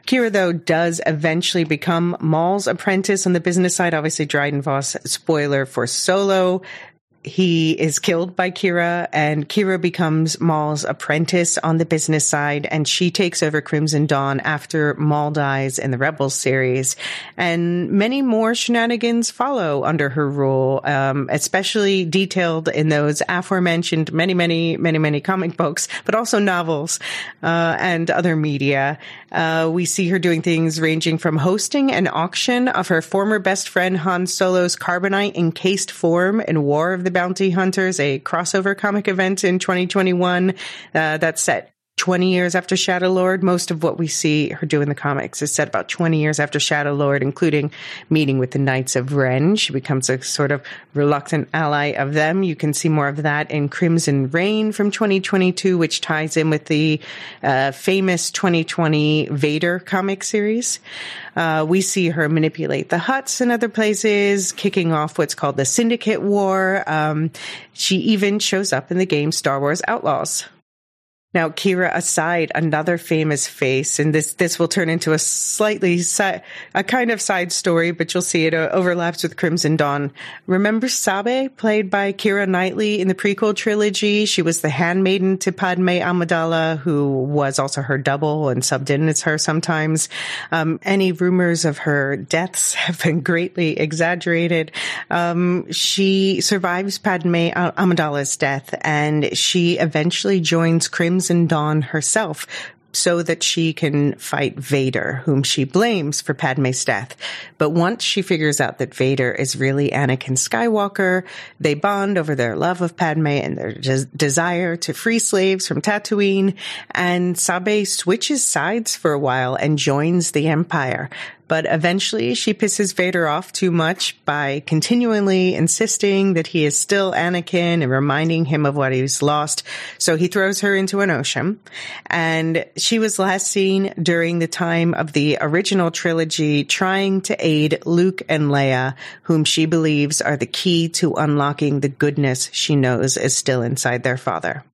Kira, though, does eventually become Maul's apprentice on the business side. Obviously, Dryden Voss, spoiler for Solo. He is killed by Kira, and Kira becomes Maul's apprentice on the business side, and she takes over Crimson Dawn after Maul dies in the Rebels series. And many more shenanigans follow under her rule, um, especially detailed in those aforementioned many, many, many, many comic books, but also novels uh, and other media. Uh, we see her doing things ranging from hosting an auction of her former best friend Han Solo's carbonite encased form in War of the Bounty Hunters, a crossover comic event in twenty twenty-one uh, that's set twenty years after Shadow Lord. Most of what we see her do in the comics is set about twenty years after Shadow Lord, including meeting with the Knights of Ren. She becomes a sort of reluctant ally of them. You can see more of that in Crimson Reign from twenty twenty-two, which ties in with the uh, famous twenty twenty Vader comic series. Uh, we see her manipulate the Hutts in other places, kicking off what's called the Syndicate War. Um, she even shows up in the game Star Wars Outlaws. Now, Kira aside, another famous face, and this this will turn into a slightly si- a kind of side story, but you'll see it uh, overlaps with Crimson Dawn. Remember Sabe, played by Keira Knightley in the prequel trilogy? She was the handmaiden to Padme Amidala, who was also her double and subbed in as her sometimes. Um, any rumors of her deaths have been greatly exaggerated. Um, she survives Padme Amidala's death, and she eventually joins Crimson Dawn herself so that she can fight Vader, whom she blames for Padme's death. But once she figures out that Vader is really Anakin Skywalker, they bond over their love of Padme and their des- desire to free slaves from Tatooine, and Sabe switches sides for a while and joins the Empire. But eventually she pisses Vader off too much by continually insisting that he is still Anakin and reminding him of what he's lost. So he throws her into an ocean. And she was last seen during the time of the original trilogy trying to aid Luke and Leia, whom she believes are the key to unlocking the goodness she knows is still inside their father.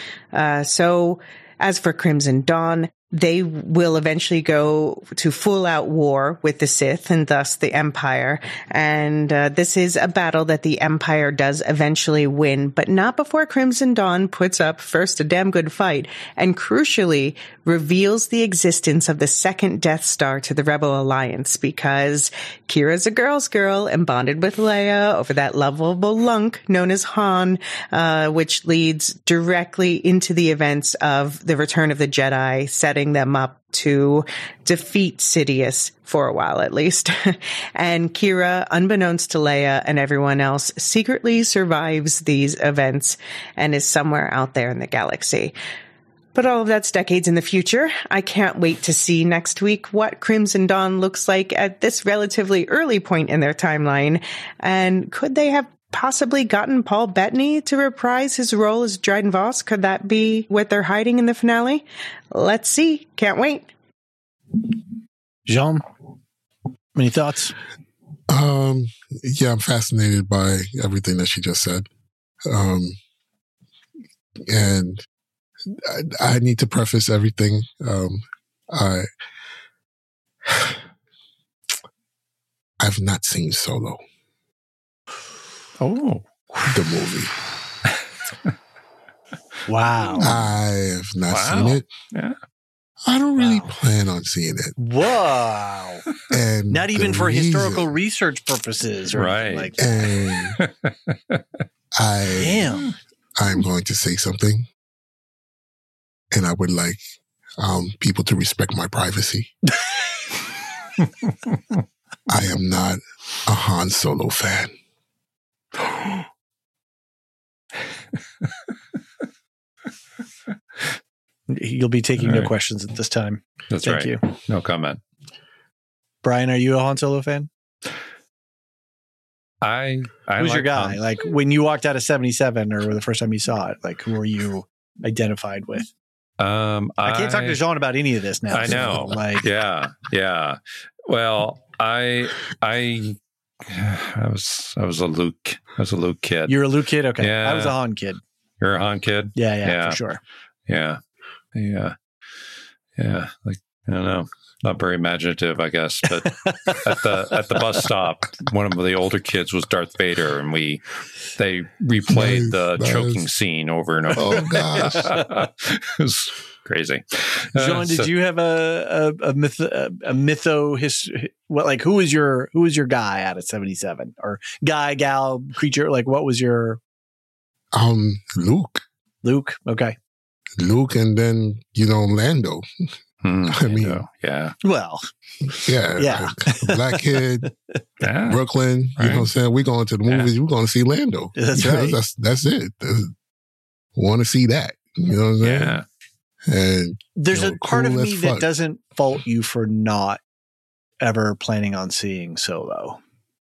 Uh, so as for Crimson Dawn, they will eventually go to full-out war with the Sith and thus the Empire. And uh, this is a battle that the Empire does eventually win, but not before Crimson Dawn puts up first a damn good fight and crucially reveals the existence of the second Death Star to the Rebel Alliance, because Kira's a girl's girl and bonded with Leia over that lovable lunk known as Han, uh, which leads directly into the events of the Return of the Jedi, setting them up to defeat Sidious for a while at least. And Kira, unbeknownst to Leia and everyone else, secretly survives these events and is somewhere out there in the galaxy. But all of that's decades in the future. I can't wait to see next week what Crimson Dawn looks like at this relatively early point in their timeline. And could they have possibly gotten Paul Bettany to reprise his role as Dryden Voss? Could that be what they're hiding in the finale? Let's see. Can't wait. Jean, any thoughts? Um, yeah, I'm fascinated by everything that she just said. Um, and I, I need to preface everything. Um, I, I've not seen Solo. Oh, the movie. Wow. I have not wow. seen it. Yeah. I don't really Wow. plan on seeing it. Wow. And Not even the for reason- historical research purposes. Or Right. Like that. And I, Damn. I'm going to say something, and I would like um, people to respect my privacy. I am not a Han Solo fan. You'll be taking All no right. questions at this time. That's Thank right. you. No comment. Brian, are you a Han Solo fan? I, I Who's like your guy? Han. Like when you walked out of seventy-seven or the first time you saw it, like who were you identified with? Um, I, can't talk to Jean about any of this now. I so, know. like, yeah, yeah. Well, I, I, I was, I was a Luke. I was a Luke kid. you're a Luke kid? Okay. Yeah. I was a Han kid. You're a Han kid. Yeah, yeah, Yeah. for sure. Yeah, yeah, yeah. Like I don't know. not very imaginative, I guess. But at the at the bus stop, one of the older kids was Darth Vader, and we they replayed Nice, the nice. choking scene over and over. Oh, gosh. It was crazy. John, Uh, did so- you have a a, a myth a, a mytho his what like who was your who was your guy out of seventy-seven or guy gal creature like what was your Um, Luke, Luke? Okay, Luke, and then you know Lando. Hmm, I mean- Lando, yeah, well, Yeah, Yeah. black kid, yeah. Brooklyn. You know what I'm Right. saying? We're going to the movies. We're going to see Lando. That's You know, right. That's that's it. Want to see that? You know what I'm saying? Yeah. And there's You a know, part of cool me as that fuck. doesn't fault you for not ever planning on seeing Solo.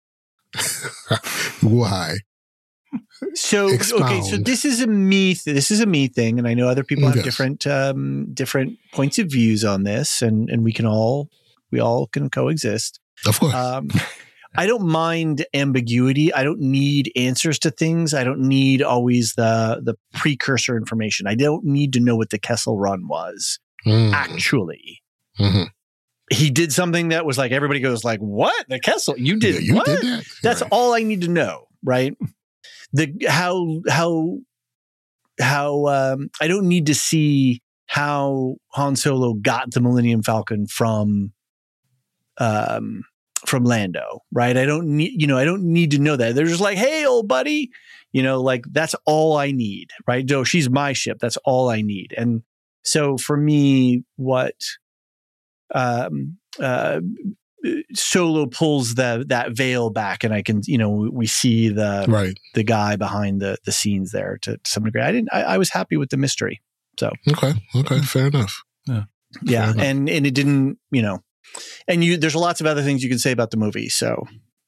why? So okay, so Expound. this is a me this is a me thing, and I know other people have Yes. different um, different points of views on this, and and we can all we all can coexist. Of course. Um, I don't mind ambiguity. I don't need answers to things. I don't need always the the precursor information. I don't need to know what the Kessel Run was Mm. actually. Mhm. He did something that was like everybody goes like, "What? The Kessel? You did Yeah, you what?" did that. That's Right. all I need to know, right? The how how how um, I don't need to see how Han Solo got the Millennium Falcon from um from Lando, right? I don't need you know I don't need to know that. They're just like, "Hey, old buddy," you know, like that's all I need, right? Joe, she's my ship. That's all I need, and so for me, what um uh Solo pulls the that veil back, and I can, you know, we see the Right. the guy behind the the scenes there to, to some degree. I didn't. I, I was happy with the mystery. So Okay. Okay. Fair enough. yeah, enough. and and it didn't, you know, and you there's lots of other things you can say about the movie. So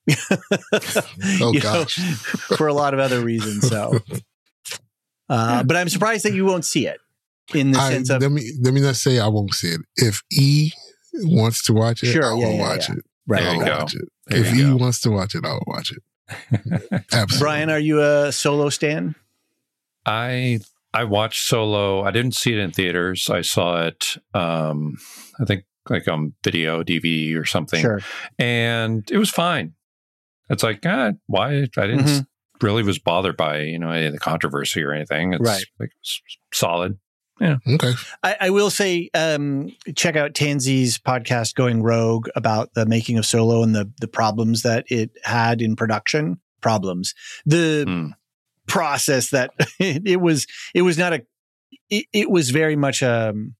Oh you know, gosh. for a lot of other reasons. So, uh, but I'm surprised that you won't see it in the I, sense of let me let me not say I won't see it. If E wants to watch it, Sure, I will yeah, yeah, watch yeah. it. right. There you I'll go. watch it. There if you E go. wants to watch it, I'll watch it. Absolutely. Brian, are you a Solo stan? I I watched Solo. I didn't see it in theaters. I saw it. Um, I think like on video, D V D or something. Sure. And it was fine. It's like, ah, why? I didn't Mhm. really was bothered by you know any of the controversy or anything. It's Right. like s- solid. Okay. I, I will say, um, check out Tansy's podcast, Going Rogue, about the making of Solo and the the problems that it had in production. Problems, the Mm. process that it, it was. It was not a. It, it was very much um.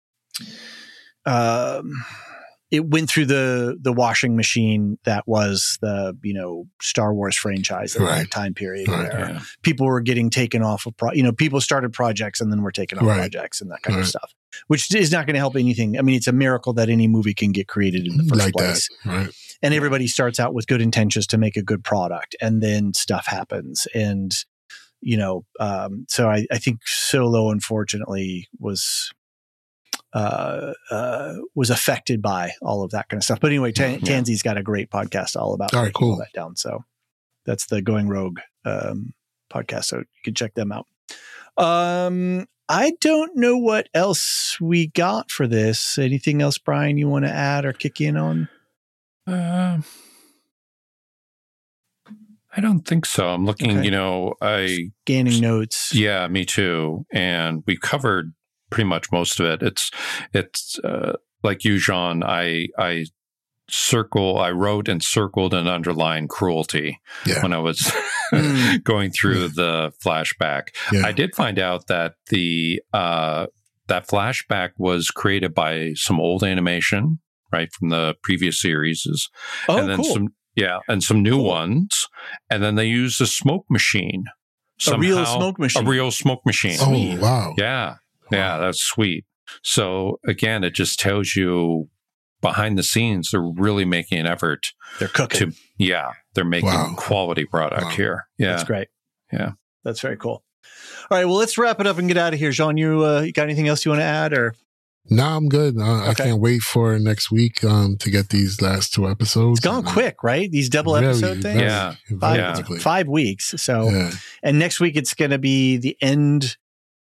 Um, it went through the the washing machine that was the you know Star Wars franchise at Right. that time period Right. where Yeah. people were getting taken off of pro- you know people started projects and then were taken off Right. projects and that kind of Right. stuff, which is not going to help anything. I mean, it's a miracle that any movie can get created in the first Like place. that. Right. And everybody starts out with good intentions to make a good product, and then stuff happens. And you know, um, so I, I think Solo, unfortunately, was uh, uh, was affected by all of that kind of stuff. But anyway, Tan- Yeah. Tansy's got a great podcast all about All right, breaking all cool. that down. So that's the Going Rogue um, podcast. So you can check them out. Um, I don't know what else we got for this. Anything else, Brian, you want to add or kick in on? Um, I don't think so. I'm looking. Okay. You know, I Scanning notes. yeah, me too. And we covered pretty much most of it. It's it's uh, like you, Jean. I I circle. I wrote and circled and underlined cruelty Yeah. when I was Mm. going through the flashback. Yeah. I did find out that the uh, that flashback was created by some old animation, right, from the previous series, Oh, and then cool. some yeah, and some new Cool. ones, and then they used a smoke machine, A real Somehow- smoke machine. a real smoke machine. Oh wow. Yeah, yeah, that's sweet. So again, it just tells you behind the scenes they're really making an effort They're cooking. to yeah, they're making Wow. quality product Wow. here. Yeah. That's great. Yeah. That's very cool. All right. Well, let's wrap it up and get out of here. Jean, you, uh, you got anything else you want to add or? No, I'm good. I, I Okay. can't wait for next week um, to get these last two episodes. It's gone And, uh, quick, right? These double very, episode things. very, Yeah. Five, very Yeah. quickly. five weeks. So, Yeah. and next week it's going to be the end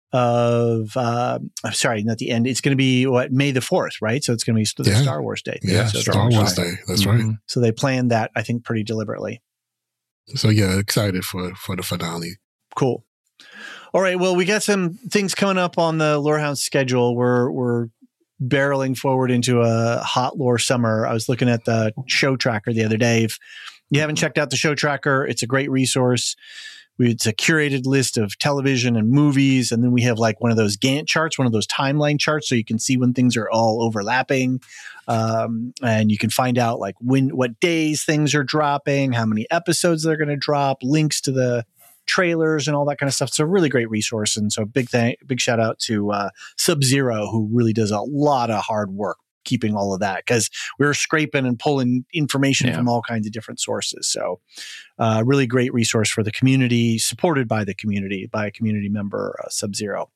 of, uh, I'm sorry, not the end. It's going to be what, May the fourth, right? So it's going to be the Yeah. Star Wars Day. Yeah, so Star Wars Day. That's right. Mhm. So they planned that, I think, pretty deliberately. So yeah, excited for for the finale. Cool. All right. Well, we got some things coming up on the Lorehound schedule. We're we're barreling forward into a hot lore summer. I was looking at the show tracker the other day. If you haven't checked out the show tracker, it's a great resource. We, it's a curated list of television and movies. And then we have like one of those Gantt charts, one of those timeline charts, so you can see when things are all overlapping. Um, and you can find out like when, what days things are dropping, how many episodes they're going to drop, links to the trailers and all that kind of stuff. It's a really great resource. And so big thank, big shout out to uh, Sub-Zero, who really does a lot of hard work keeping all of that, because we were scraping and pulling information Yeah. from all kinds of different sources. So uh, really great resource for the community, supported by the community, by a community member, uh, Sub-Zero.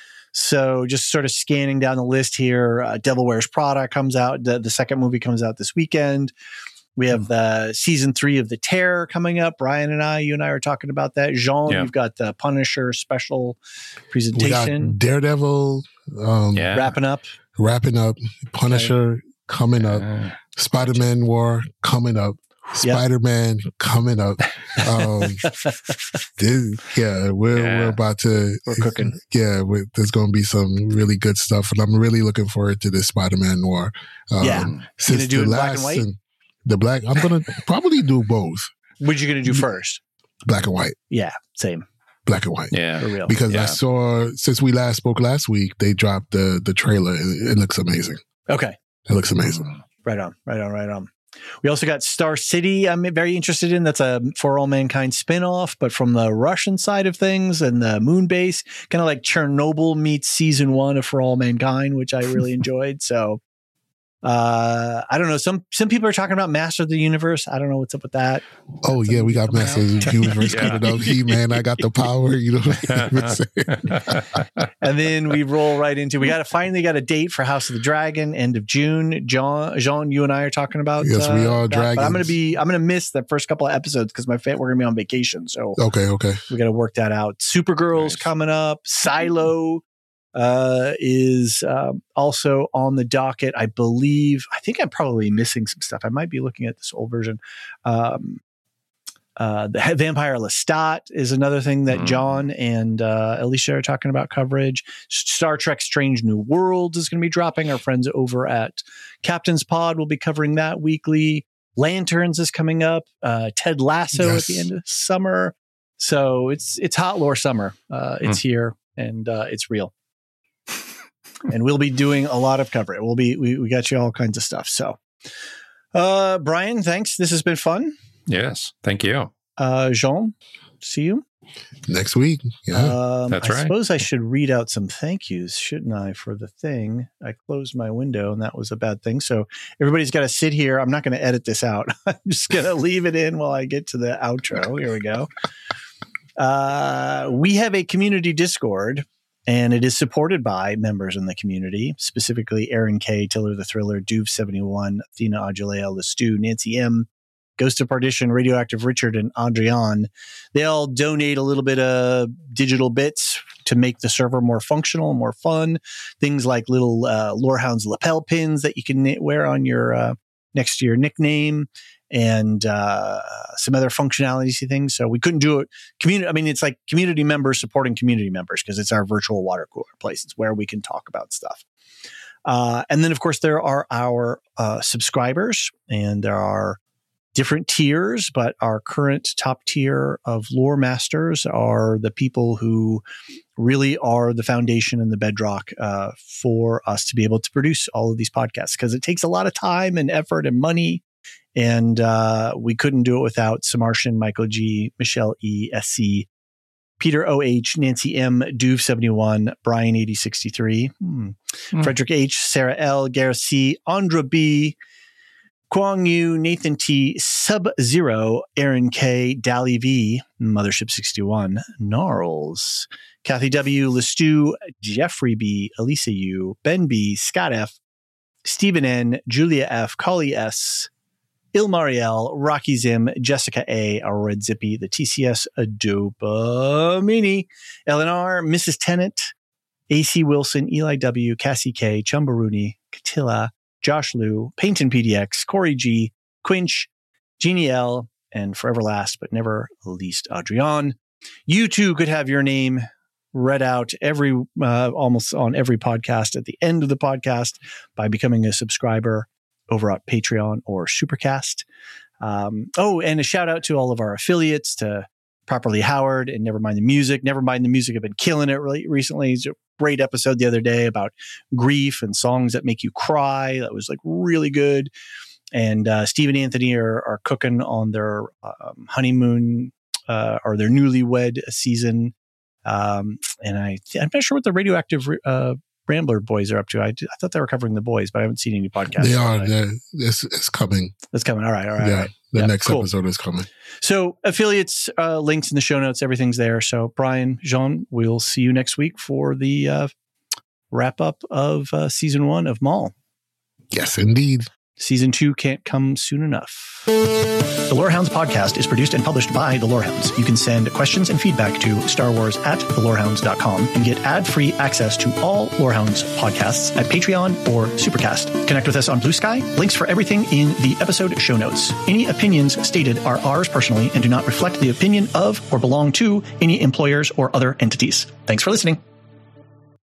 So just sort of scanning down the list here, uh, Devil Wears Prada comes out. The, the second movie comes out this weekend. We have the season three of The Terror coming up. Brian and I, you and I are talking about that. Jean, Yeah. you've got the Punisher special We got presentation Daredevil um, Yeah. wrapping up. wrapping up, Punisher coming up, Uh, Spider-Man War coming up, Spider-Man coming up. Um, this, yeah, we're Yeah. we're about to We're cooking. Yeah, we there's going to be some really good stuff, and I'm really looking forward to this Spider-Man Noir. Um, Yeah. since gonna do the it in black and last white? and- the black, I'm gonna probably do both, What you going to do first? black and white, Yeah, same. black and white. yeah. For real. Because I Yeah. saw since we last spoke last week, they dropped the the trailer. It, it looks amazing. Okay. It looks amazing. Right on, right on, right on. We also got Star City, I'm very interested in. That's a For All Mankind spinoff, but from the Russian side of things and the moon base, kind of like Chernobyl meets season one of For All Mankind, which I really enjoyed. So uh, I don't know. Some some people are talking about Master of the Universe. I don't know what's up with that. Oh yeah, we got Master of the Universe Yeah. coming up. He man, I got the power. You know what I'm saying? And then we roll right into, we got to finally got a date for House of the Dragon, end of June. John, Jean, you and I are talking about. Yes, we are that, but I'm dragons. going to be, I'm going to miss the first couple of episodes because my fa- we're going to be on vacation. So Okay, okay. we got to work that out. Supergirl's Nice. coming up. Silo uh, is um, also on the docket, I believe. I think I'm probably missing some stuff. I might be looking at this old version. Um, uh, the Vampire Lestat is another thing that Mm. John and uh, Alicia are talking about coverage. Star Trek Strange New Worlds is going to be dropping. Our friends over at Captain's Pod will be covering that weekly. Lanterns is coming up. Uh, Ted Lasso Yes. at the end of summer. So it's it's hot lore summer. Uh, it's here and uh, it's real. And we'll be doing a lot of coverage. We'll be we, we got you all kinds of stuff. So uh, Brian, thanks. This has been fun. Yes. Thank you. Uh, Jean, see you. Next week. Yeah. Um, That's I right. suppose I should read out some thank yous, shouldn't I, for the thing? I closed my window and that was a bad thing. So everybody's got to sit here. I'm not going to edit this out. I'm just going to leave it in while I get to the outro. Here we go. Uh, we have a community Discord, and it is supported by members in the community, specifically Aaron K, Tiller the Thriller, Duve seventy-one, Athena Aguilea, Lestu, Nancy M, Ghost of Partition, Radioactive Richard, and Adrian. They all donate a little bit of digital bits to make the server more functional, more fun. Things like little uh, Lorehounds lapel pins that you can knit- wear on your uh, next to your nickname, and uh, some other functionality things. So we couldn't do it. Community. I mean, it's like community members supporting community members because it's our virtual water cooler place. It's where we can talk about stuff. Uh, and then, of course, there are our uh, subscribers, and there are different tiers, but our current top tier of lore masters are the people who really are the foundation and the bedrock uh, for us to be able to produce all of these podcasts, because it takes a lot of time and effort and money. And uh, we couldn't do it without Samartian, Michael G, Michelle E, S C, Peter O H, Nancy M, Duve seventy-one, Brian eighty sixty-three, hmm. Hmm. Frederick H, Sarah L, Gareth C, Andra B, Kwang Yu, Nathan T, Sub-Zero, Aaron K, Dally V, Mothership sixty-one, Gnarls, Kathy W, Lestu, Jeffrey B, Elisa U, Ben B, Scott F, Stephen N, Julia F, Collie S, Ilmariel, Rocky Zim, Jessica A, Red Zippy, the T C S Dopamini, L N R, Missus Tennant, A C Wilson, Eli W, Cassie K, Chumbaruni, Katilla, Josh Liu, Paynton P D X, Corey G, Quinch, Jeannie L, and forever last but never least, Adrian. You too could have your name read out every uh, almost on every podcast at the end of the podcast by becoming a subscriber over at Patreon or Supercast. Um, oh, and a shout out to all of our affiliates, to Properly Howard and Never Mind the Music. Never Mind the Music have been killing it really recently. It's a great episode the other day about grief and songs that make you cry. That was like really good. And uh, Steve and Anthony are, are cooking on their um, honeymoon uh, or their newlywed season. Um, and I, I'm not sure what the Radioactive uh, Rambler boys are up to. I, I thought they were covering the boys, but I haven't seen any podcasts. They are. It's, it's coming. It's coming. All right. All right. Yeah. All right. The yeah, next cool. episode is coming. So affiliates, uh, links in the show notes, everything's there. So Brian, Jean, we'll see you next week for the uh, wrap up of uh, season one of Maul. Yes, indeed. Season two can't come soon enough. The Lorehounds podcast is produced and published by The Lorehounds. You can send questions and feedback to Star Wars at the lorehounds dot com and get ad-free access to all Lorehounds podcasts at Patreon or Supercast. Connect with us on Blue Sky. Links for everything in the episode show notes. Any opinions stated are ours personally and do not reflect the opinion of or belong to any employers or other entities. Thanks for listening.